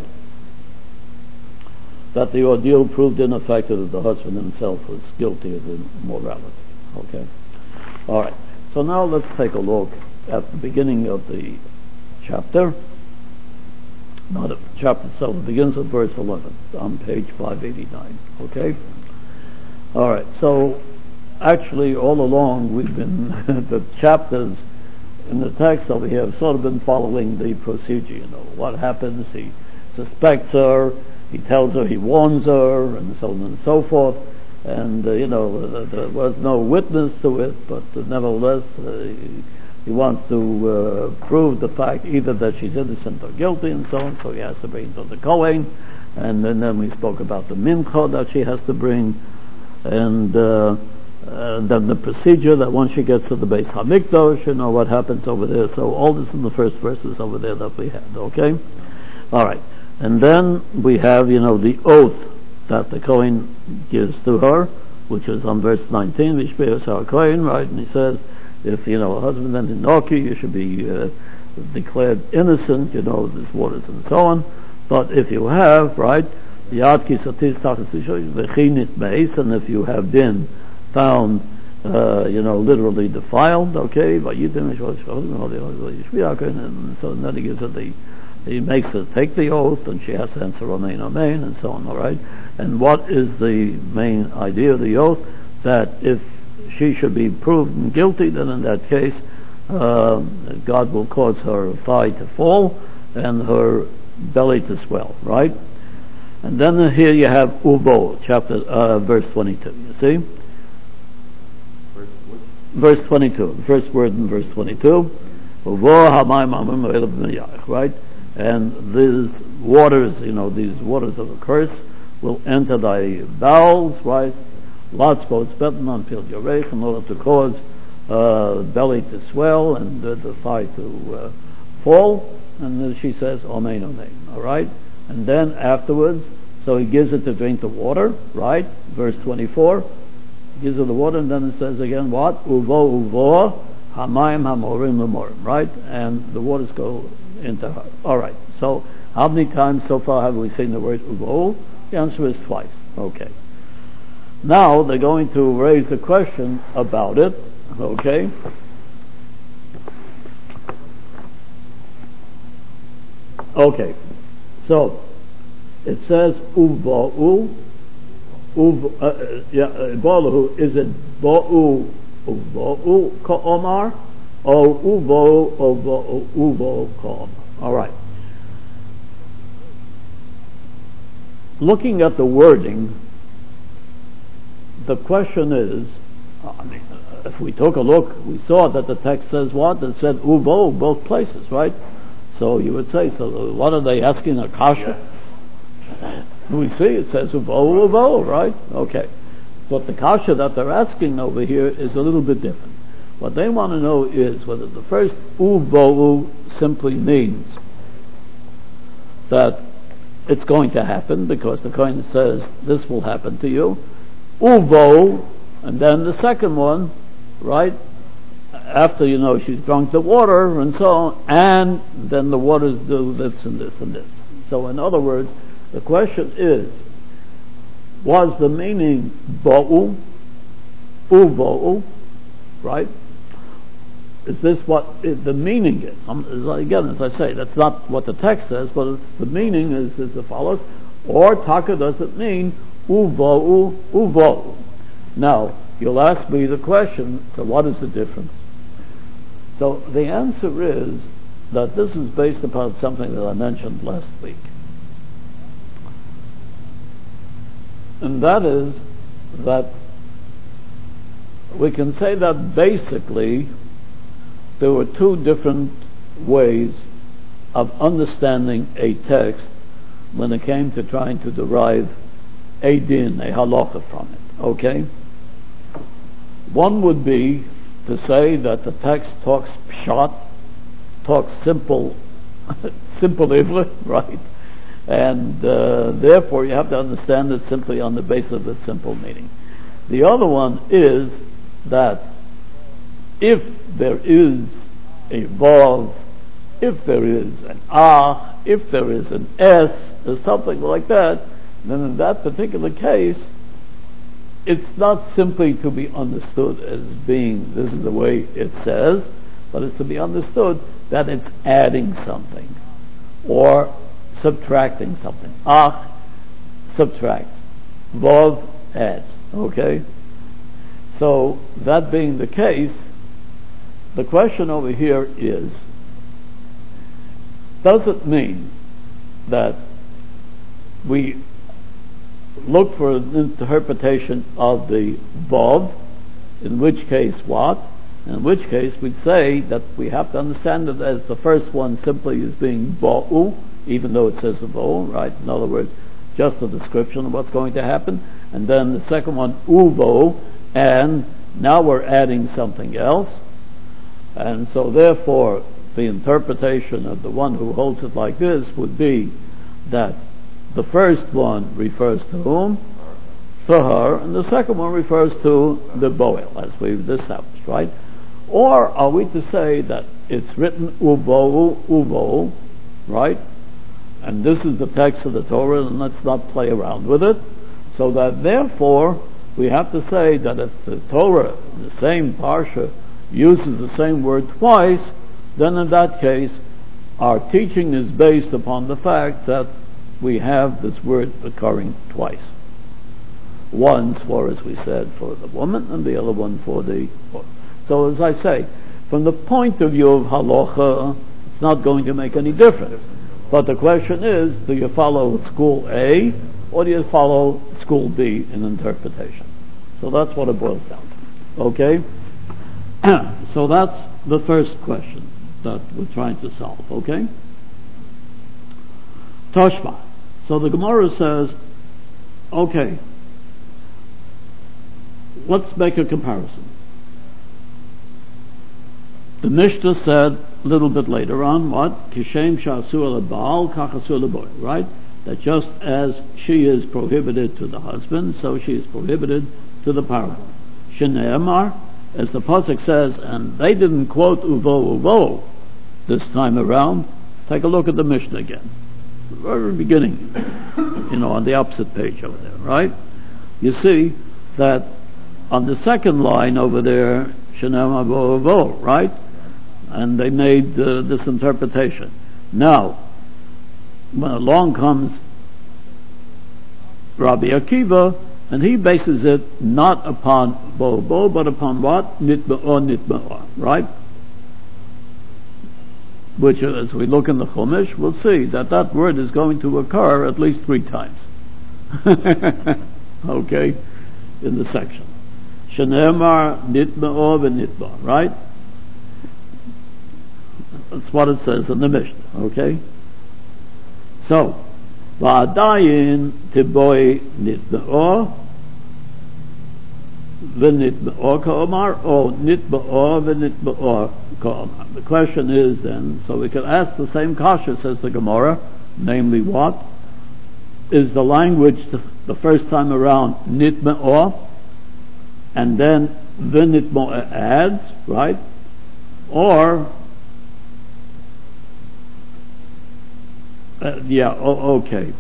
that the ordeal proved ineffective if the husband himself was guilty of immorality, okay. All right, so now let's take a look at the beginning of the chapter. Not a chapter itself, it begins with verse eleven on page five eighty-nine, okay? All right, so actually all along we've been, the chapters in the text over here have sort of been following the procedure, you know. What happens, he suspects her, he tells her, he warns her, and so on and so forth, and, uh, you know, there was no witness to it, but uh, nevertheless, uh, he, he wants to uh, prove the fact either that she's innocent or guilty and so on, so he has to bring to the Kohen, and, and then we spoke about the mincha that she has to bring, and uh, uh, then the procedure that once she gets to the Beis Hamikdash, you know what happens over there. So all this in the first verses over there that we had, okay? All right. And then we have, you know, the oath that the Kohen gives to her, which is on verse nineteen, Vishbeis HaKohen, right? And he says, if, you know, a husband and inoki, you should be uh, declared innocent, you know, there's waters and so on. But if you have, right, and if you have been found, uh, you know, literally defiled, okay, and so then he gives her the, he makes her take the oath, and she has to answer Amen, Amen, and so on, all right? And what is the main idea of the oath? That if she should be proven guilty, then in that case, uh, God will cause her thigh to fall and her belly to swell, right? And then here you have Uvo, chapter, uh, verse twenty-two, you see? Verse, verse twenty-two, the first word in verse twenty-two. Uvo hamayim amim, right? And these waters, you know, these waters of a curse will enter thy bowels, right? Lots both betten on pil yorech, in order to cause uh, belly to swell and uh, the thigh to uh, fall. And then she says, Amen, Amen, all right? And then afterwards, so he gives it to drink the water, right? Verse twenty-four, he gives her the water, and then it says again, what? Uvo, uvo, hamayim, hamorim, hamorim, right? And the waters go into her. All right, so how many times so far have we seen the word uvo? The answer is twice, okay. Now they're going to raise a question about it, okay? Okay. So it says uva'u, uv, uh, yeah, uh, is it ba'u uva'u ka'omar or uvo uva'u uvo ka'omar? All right. looking at the wording, the question is, I mean, if we took a look, we saw that the text says what? It said uvo both places, right? So you would say, so what are they asking, a kasha? Yeah. We see it says uvo, uvo, right? Okay. But the kasha that they're asking over here is a little bit different. What they want to know is whether the first uvo simply means that it's going to happen, because the Kohen says this will happen to you. Uvo, and then the second one, right, after, you know, she's drunk the water and so on, and then the waters do this and this and this. So in other words, the question is, was the meaning bo'u, uvo'u, right? Is this what it, the meaning is? Um, as, again, as I say, that's not what the text says, but it's, the meaning is, is as follows. Or taka does it mean uvo'u, uvo'u? Now, you'll ask me the question, so what is the difference? So the answer is that this is based upon something that I mentioned last week. And that is that we can say that basically there were two different ways of understanding a text when it came to trying to derive a din, a halacha from it. Okay? One would be to say that the text talks pshat, talks simple, simple ivrit, right? And uh, therefore you have to understand it simply on the basis of its simple meaning. The other one is that if there is a vav, if there is an ah, if there is an s, or something like that, then in that particular case, it's not simply to be understood as being, this is the way it says, but it's to be understood that it's adding something, or subtracting something. Ah subtracts, vav adds. Okay? So, that being the case, the question over here is, does it mean that we look for an interpretation of the vav, in which case what? In which case we'd say that we have to understand it as the first one simply is being bo'u, even though it says vo, right? In other words, just a description of what's going to happen. And then the second one, uvo, and now we're adding something else. And so therefore, the interpretation of the one who holds it like this would be that the first one refers to whom? To her, and the second one refers to the boel, as we've established, right? Or are we to say that it's written uvo, uvo, right? And this is the text of the Torah, and let's not play around with it. So that therefore, we have to say that if the Torah, the same parsha, uses the same word twice, then in that case, our teaching is based upon the fact that we have this word occurring twice. Once for, as we said, for the woman, and the other one for the boy. So as I say, from the point of view of halacha, it's not going to make any difference. But the question is, do you follow school A, or do you follow school B in interpretation? So that's what it boils down to. Okay? So that's the first question that we're trying to solve. Okay? Toshma. So the Gemara says, okay, let's make a comparison. The Mishnah said a little bit later on, what? Kishem sha'asu al-baal kachasu al-boy, right? That just as she is prohibited to the husband, so she is prohibited to the parent. Shene'emar, as the pasuk says, and they didn't quote uvo uvo this time around. Take a look at the Mishnah again, the very beginning, you know, on the opposite page over there, right? You see that on the second line over there, shene'emar uvo uvo, right? And they made uh, this interpretation. Now, when along comes Rabbi Akiva, and he bases it not upon bo bo, but upon what? Nitba'or, nitba'or, right? Which, as we look in the Chumash, we'll see that that word is going to occur at least three times. Okay, in the section. Shenemar nitma'o v'nitma, right? That's what it says in the Mishnah, okay? So, va'adayin tiboy nitma'o v'nitma'o ka'omar, or nitma'o v'nitma'o ka'omar. The question is then, so we can ask the same kasha, says the Gemara, namely what? Is the language the, the first time around nitma'o, and then v'nitma'o adds, right? Or Uh, yeah, oh, okay.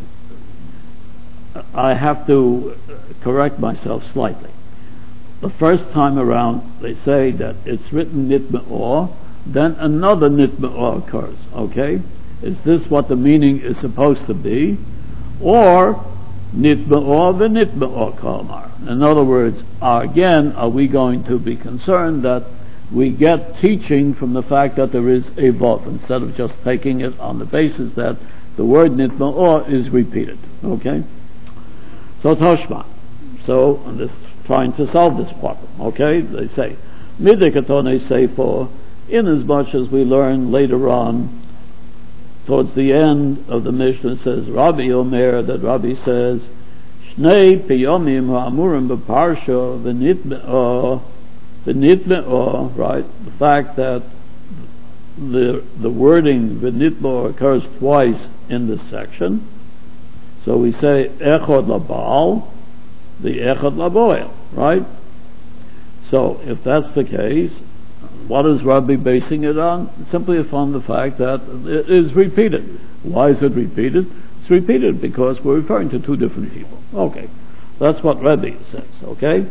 I have to correct myself slightly. The first time around, they say that it's written nitma'or, then another nitma'or occurs, okay? Is this what the meaning is supposed to be? Or nitma'or v'nitma'or kalmar. In other words, are, again, are we going to be concerned that we get teaching from the fact that there is a vav, instead of just taking it on the basis that the word nitma'or is repeated, okay? So Toshma, so I'm just trying to solve this problem, okay? They say, midikatone say for, in as much as we learn later on, towards the end of the Mishnah, it says, Rabbi Omer, that Rabbi says, Shnei piyomim ha'amurim b'parsha v'nitma'or, v'nitma'or, right? The fact that the the wording v'nitma'or occurs twice in this section. So we say echod labal, the echod laboel, right? So if that's the case, what is Rabbi basing it on? Simply upon the fact that it is repeated. Why is it repeated? It's repeated because we're referring to two different people. Okay, that's what Rabbi says, okay?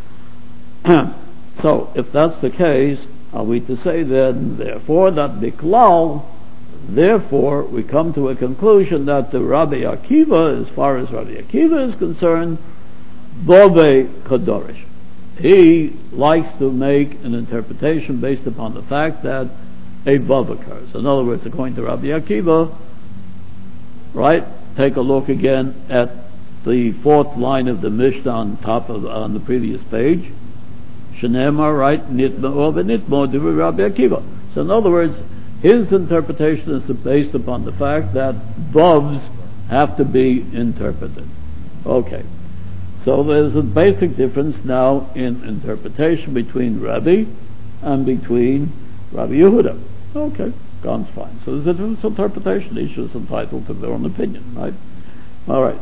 So if that's the case, are we to say then, therefore, that biklal, therefore, we come to a conclusion that the Rabbi Akiva, as far as Rabbi Akiva is concerned, Bobe Kadorish. He likes to make an interpretation based upon the fact that a vav occurs. In other words, according to Rabbi Akiva, right, take a look again at the fourth line of the Mishnah on top of, on the previous page. Shenemar, right, nitma'or v'nitma'or divrei Rabbi Akiva. So in other words, his interpretation is based upon the fact that vavs have to be interpreted. Okay. So there's a basic difference now in interpretation between Rabbi and between Rabbi Yehuda. Okay, gone fine. So there's a different interpretation. Each is entitled to their own opinion, right? All right.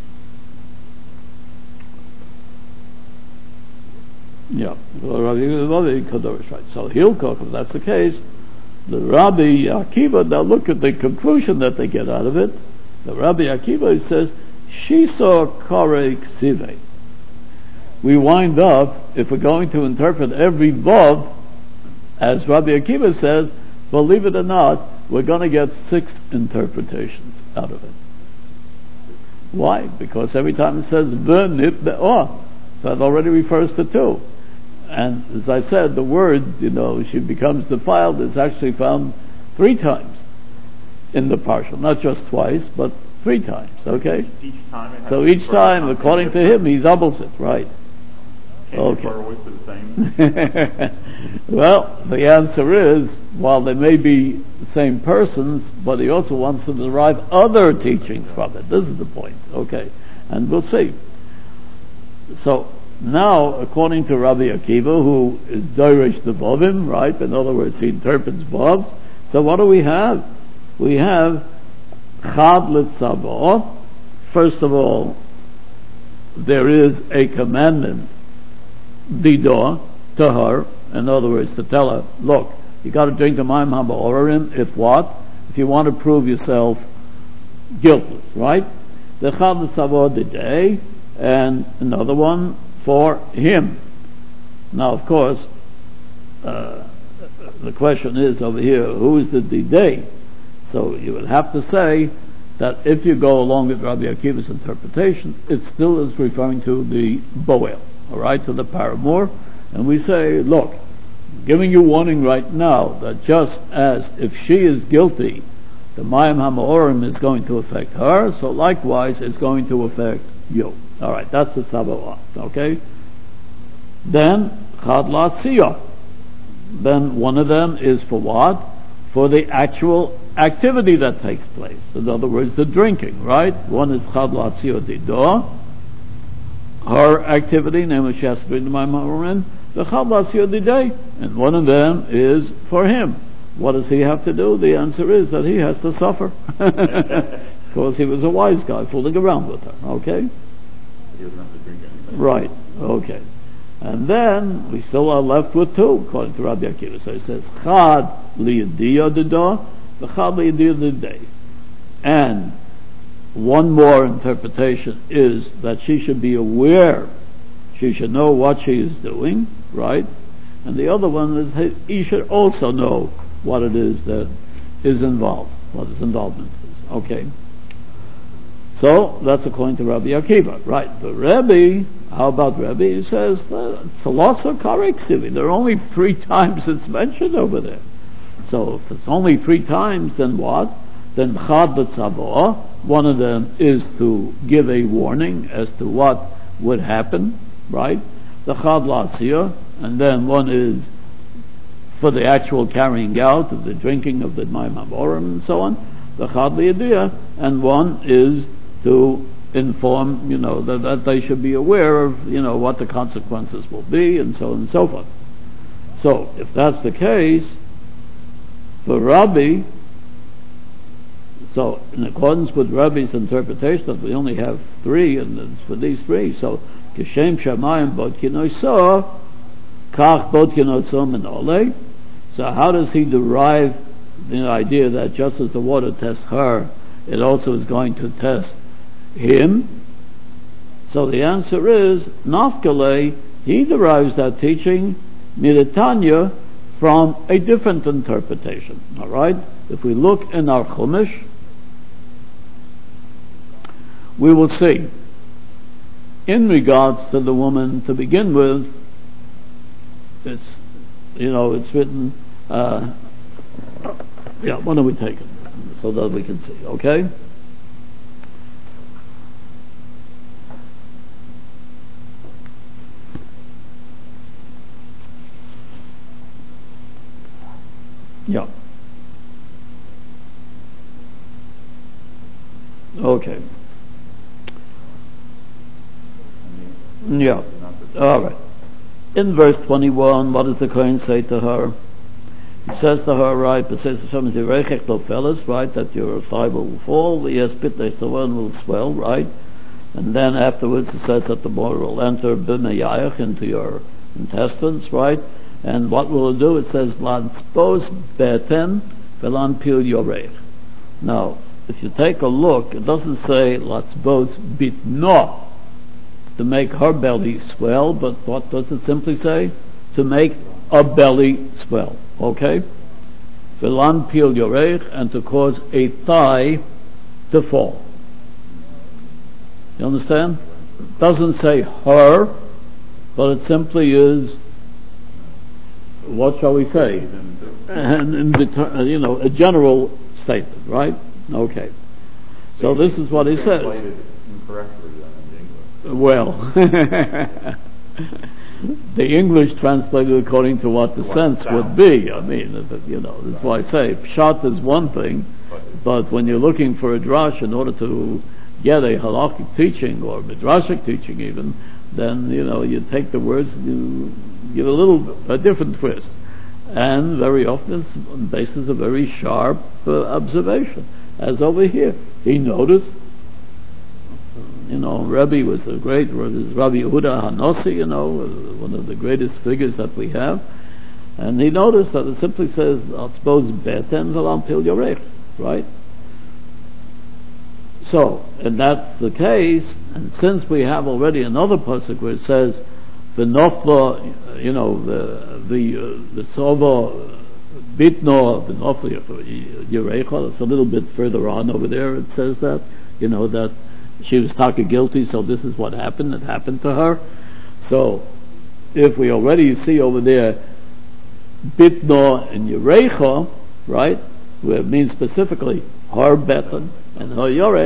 Yeah, well, Rabbi Kadosh, right. So Hilkach, if that's the case, the Rabbi Akiva, now look at the conclusion that they get out of it. The Rabbi Akiva says, Shisa Kare Ksive. We wind up, if we're going to interpret every vav, as Rabbi Akiva says, believe it or not, we're going to get six interpretations out of it. Why? Because every time it says v'nit be'or, that already refers to two. And as I said, the word, you know, she becomes defiled is actually found three times in the partial, not just twice, but three times, okay? Each time it has so to each time, according to him, he doubles it, right? Can okay. you always do the same? Well, the answer is, while they may be the same persons, but he also wants to derive other teachings from it. This is the point, okay? And we'll see. So, now, according to Rabbi Akiva, who is Dorish the Vavim, right? In other words, he interprets Vavs. So what do we have? We have Chad Litzavo. First of all, there is a commandment, Dido, to her. In other words, to tell her, look, you got to drink the Mayim HaBa'orim, if what? If you want to prove yourself guiltless, right? The Chad Litzavo the day, and another one for him. Now, of course, uh, the question is over here, who is the Didei? So you would have to say that if you go along with Rabbi Akiva's interpretation, it still is referring to the Boel, all right, to the paramour. And we say, look, giving you warning right now that just as if she is guilty, the Mayim HaMa'orim is going to affect her, so likewise it's going to affect you. All right, that's the tzavah. Okay. Then chad la'asiyah. Then one of them is for what? For the actual activity that takes place. In other words, the drinking, right? One is chad la'asiyah didah, her activity, namely she has to drink the mayim ha'orim, the chad la'asiyah diday, and one of them is for him. What does he have to do? The answer is that he has to suffer. Because he was a wise guy fooling around with her, okay? He doesn't have to drink anything. Right, okay. And then we still are left with two, according to Rabbi Akiva. So it says, chad liyadiyah didah, the chad liyadiyah diday. And one more interpretation is that she should be aware, she should know what she is doing, right? And the other one is he should also know what it is that is involved, what his involvement is. Okay. So that's according to Rabbi Akiva, right? The Rebbe, how about Rebbe? He says, philosopher kareksivi. There are only three times it's mentioned over there. So if it's only three times, then what? Then chad l'tzavah. One of them is to give a warning as to what would happen, right? The chad la'asiyah, and then one is for the actual carrying out of the drinking of the mayim ha'orim and so on. The chad liyadiyah, and one is to inform, you know, that, that they should be aware of, you know, what the consequences will be, and so on and so forth. So, if that's the case, for Rabbi, so in accordance with Rabbi's interpretation that we only have three, and it's for these three, so Kishem Shamayim Bodkin Oisah, Kach Bodkin Oisah Menole. So how does he derive the idea that just as the water tests her, it also is going to test him? So the answer is Nafkale. He derives that teaching Miritanya from a different interpretation. All right. If we look in our Chumash, we will see. In regards to the woman, to begin with, it's you know it's written. Uh, yeah, why don't we take it so that we can see? Okay. Yeah. Okay. Yeah. All right. In verse twenty-one, what does the Kohen say to her? He says to her, right, but says to someone, right, that your thigh will fall, yes, the one will swell, right? And then afterwards it says that the water will enter b'meyayach into your intestines, right? And what will it do? It says, Lanspos beten velan pil yorech. Now, if you take a look, it doesn't say Lanspos bitno, to make her belly swell, but what does it simply say? To make a belly swell. Okay? Velan pil yorech, and to cause a thigh to fall. You understand? It doesn't say her, but it simply is, what shall we say? And, and you know, a general statement, right? Okay. So this is what he says. Incorrectly then in English. Well, the English translated according to what the sense would be. I mean, you know, that's why I say pshat is one thing, but when you're looking for a drash in order to get a halakhic teaching or midrashic teaching even, then you know you take the words, you give a little a different twist, and very often it's on the basis of a very sharp uh, observation. As over here, he noticed, you know, Rabbi was a great, Rabbi Yehuda Hanossi, you know, one of the greatest figures that we have, and he noticed that it simply says, I suppose, beten v'lam pil yorech, right? So, and that's the case, and since we have already another pasuk where it says, the nofla, you know, the the uh, the tzova bitno, the nofla yerecha. It's a little bit further on over there. It says that, you know, that she was taka guilty. So this is what happened. It happened to her. So, if we already see over there bitno and yerecha, right, where it means specifically her beten and her yorek.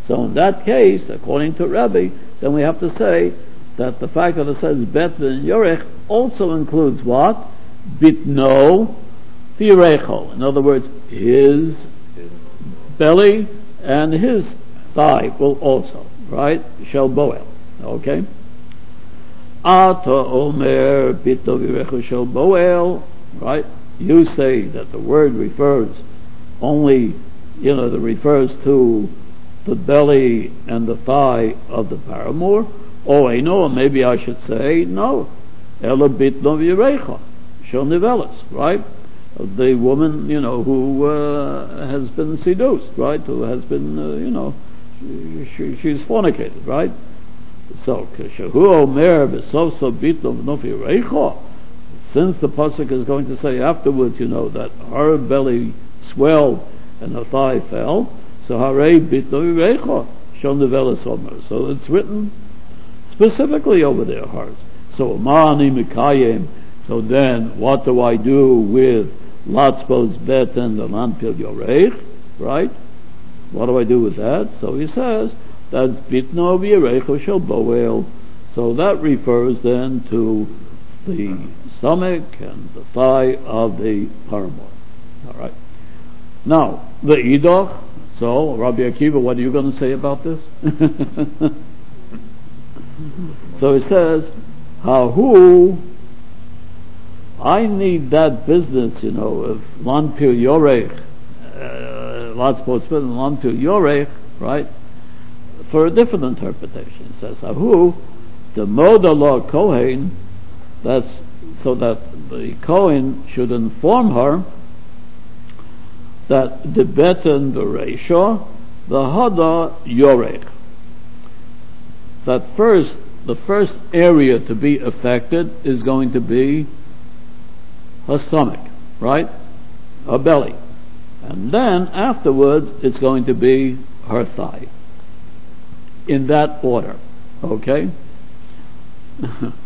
So in that case, according to Rebbe, then we have to say that the fact that it says bet and yorech also includes what? Bitno v'yirecho. In other words, his belly and his thigh will also, right? Shel boel. Okay? Ata omer bitno v'yirecho shel boel, right? You say that the word refers only, you know, that refers to the belly and the thigh of the paramour. Oh, I know, maybe I should say, no. Ela bitno v'yirecha shel nivelis, right? The woman, you know, who uh, has been seduced, right? Who has been, uh, you know, she, she's fornicated, right? So, Shehu Omer b'sofso bitno v'yirecha, since the pasuk is going to say afterwards, you know, that her belly swelled and her thigh fell, so harei bitno v'yirecha shel nivelis omer. So it's written specifically over their hearts. So ma'ani mikayim. So then, what do I do with latzpos bet and the lanpil yoreich? Right? What do I do with that? So he says that's bitno v'yirecha shel boel. So that refers then to the stomach and the thigh of the paramour. All right. Now the idoch. So Rabbi Akiva, what are you going to say about this? So it says, Hahu, I need that business, you know, of Lanpil Yorech, Latzpos Bet and Lanpil Yorech, right, for a different interpretation. It says, Hahu, the Modala Kohen, that's so that the Kohen should inform her that the beten the Reisha, the Hada Yorech. That first, the first area to be affected is going to be her stomach, right? Her belly. And then afterwards it's going to be her thigh. In that order. Okay?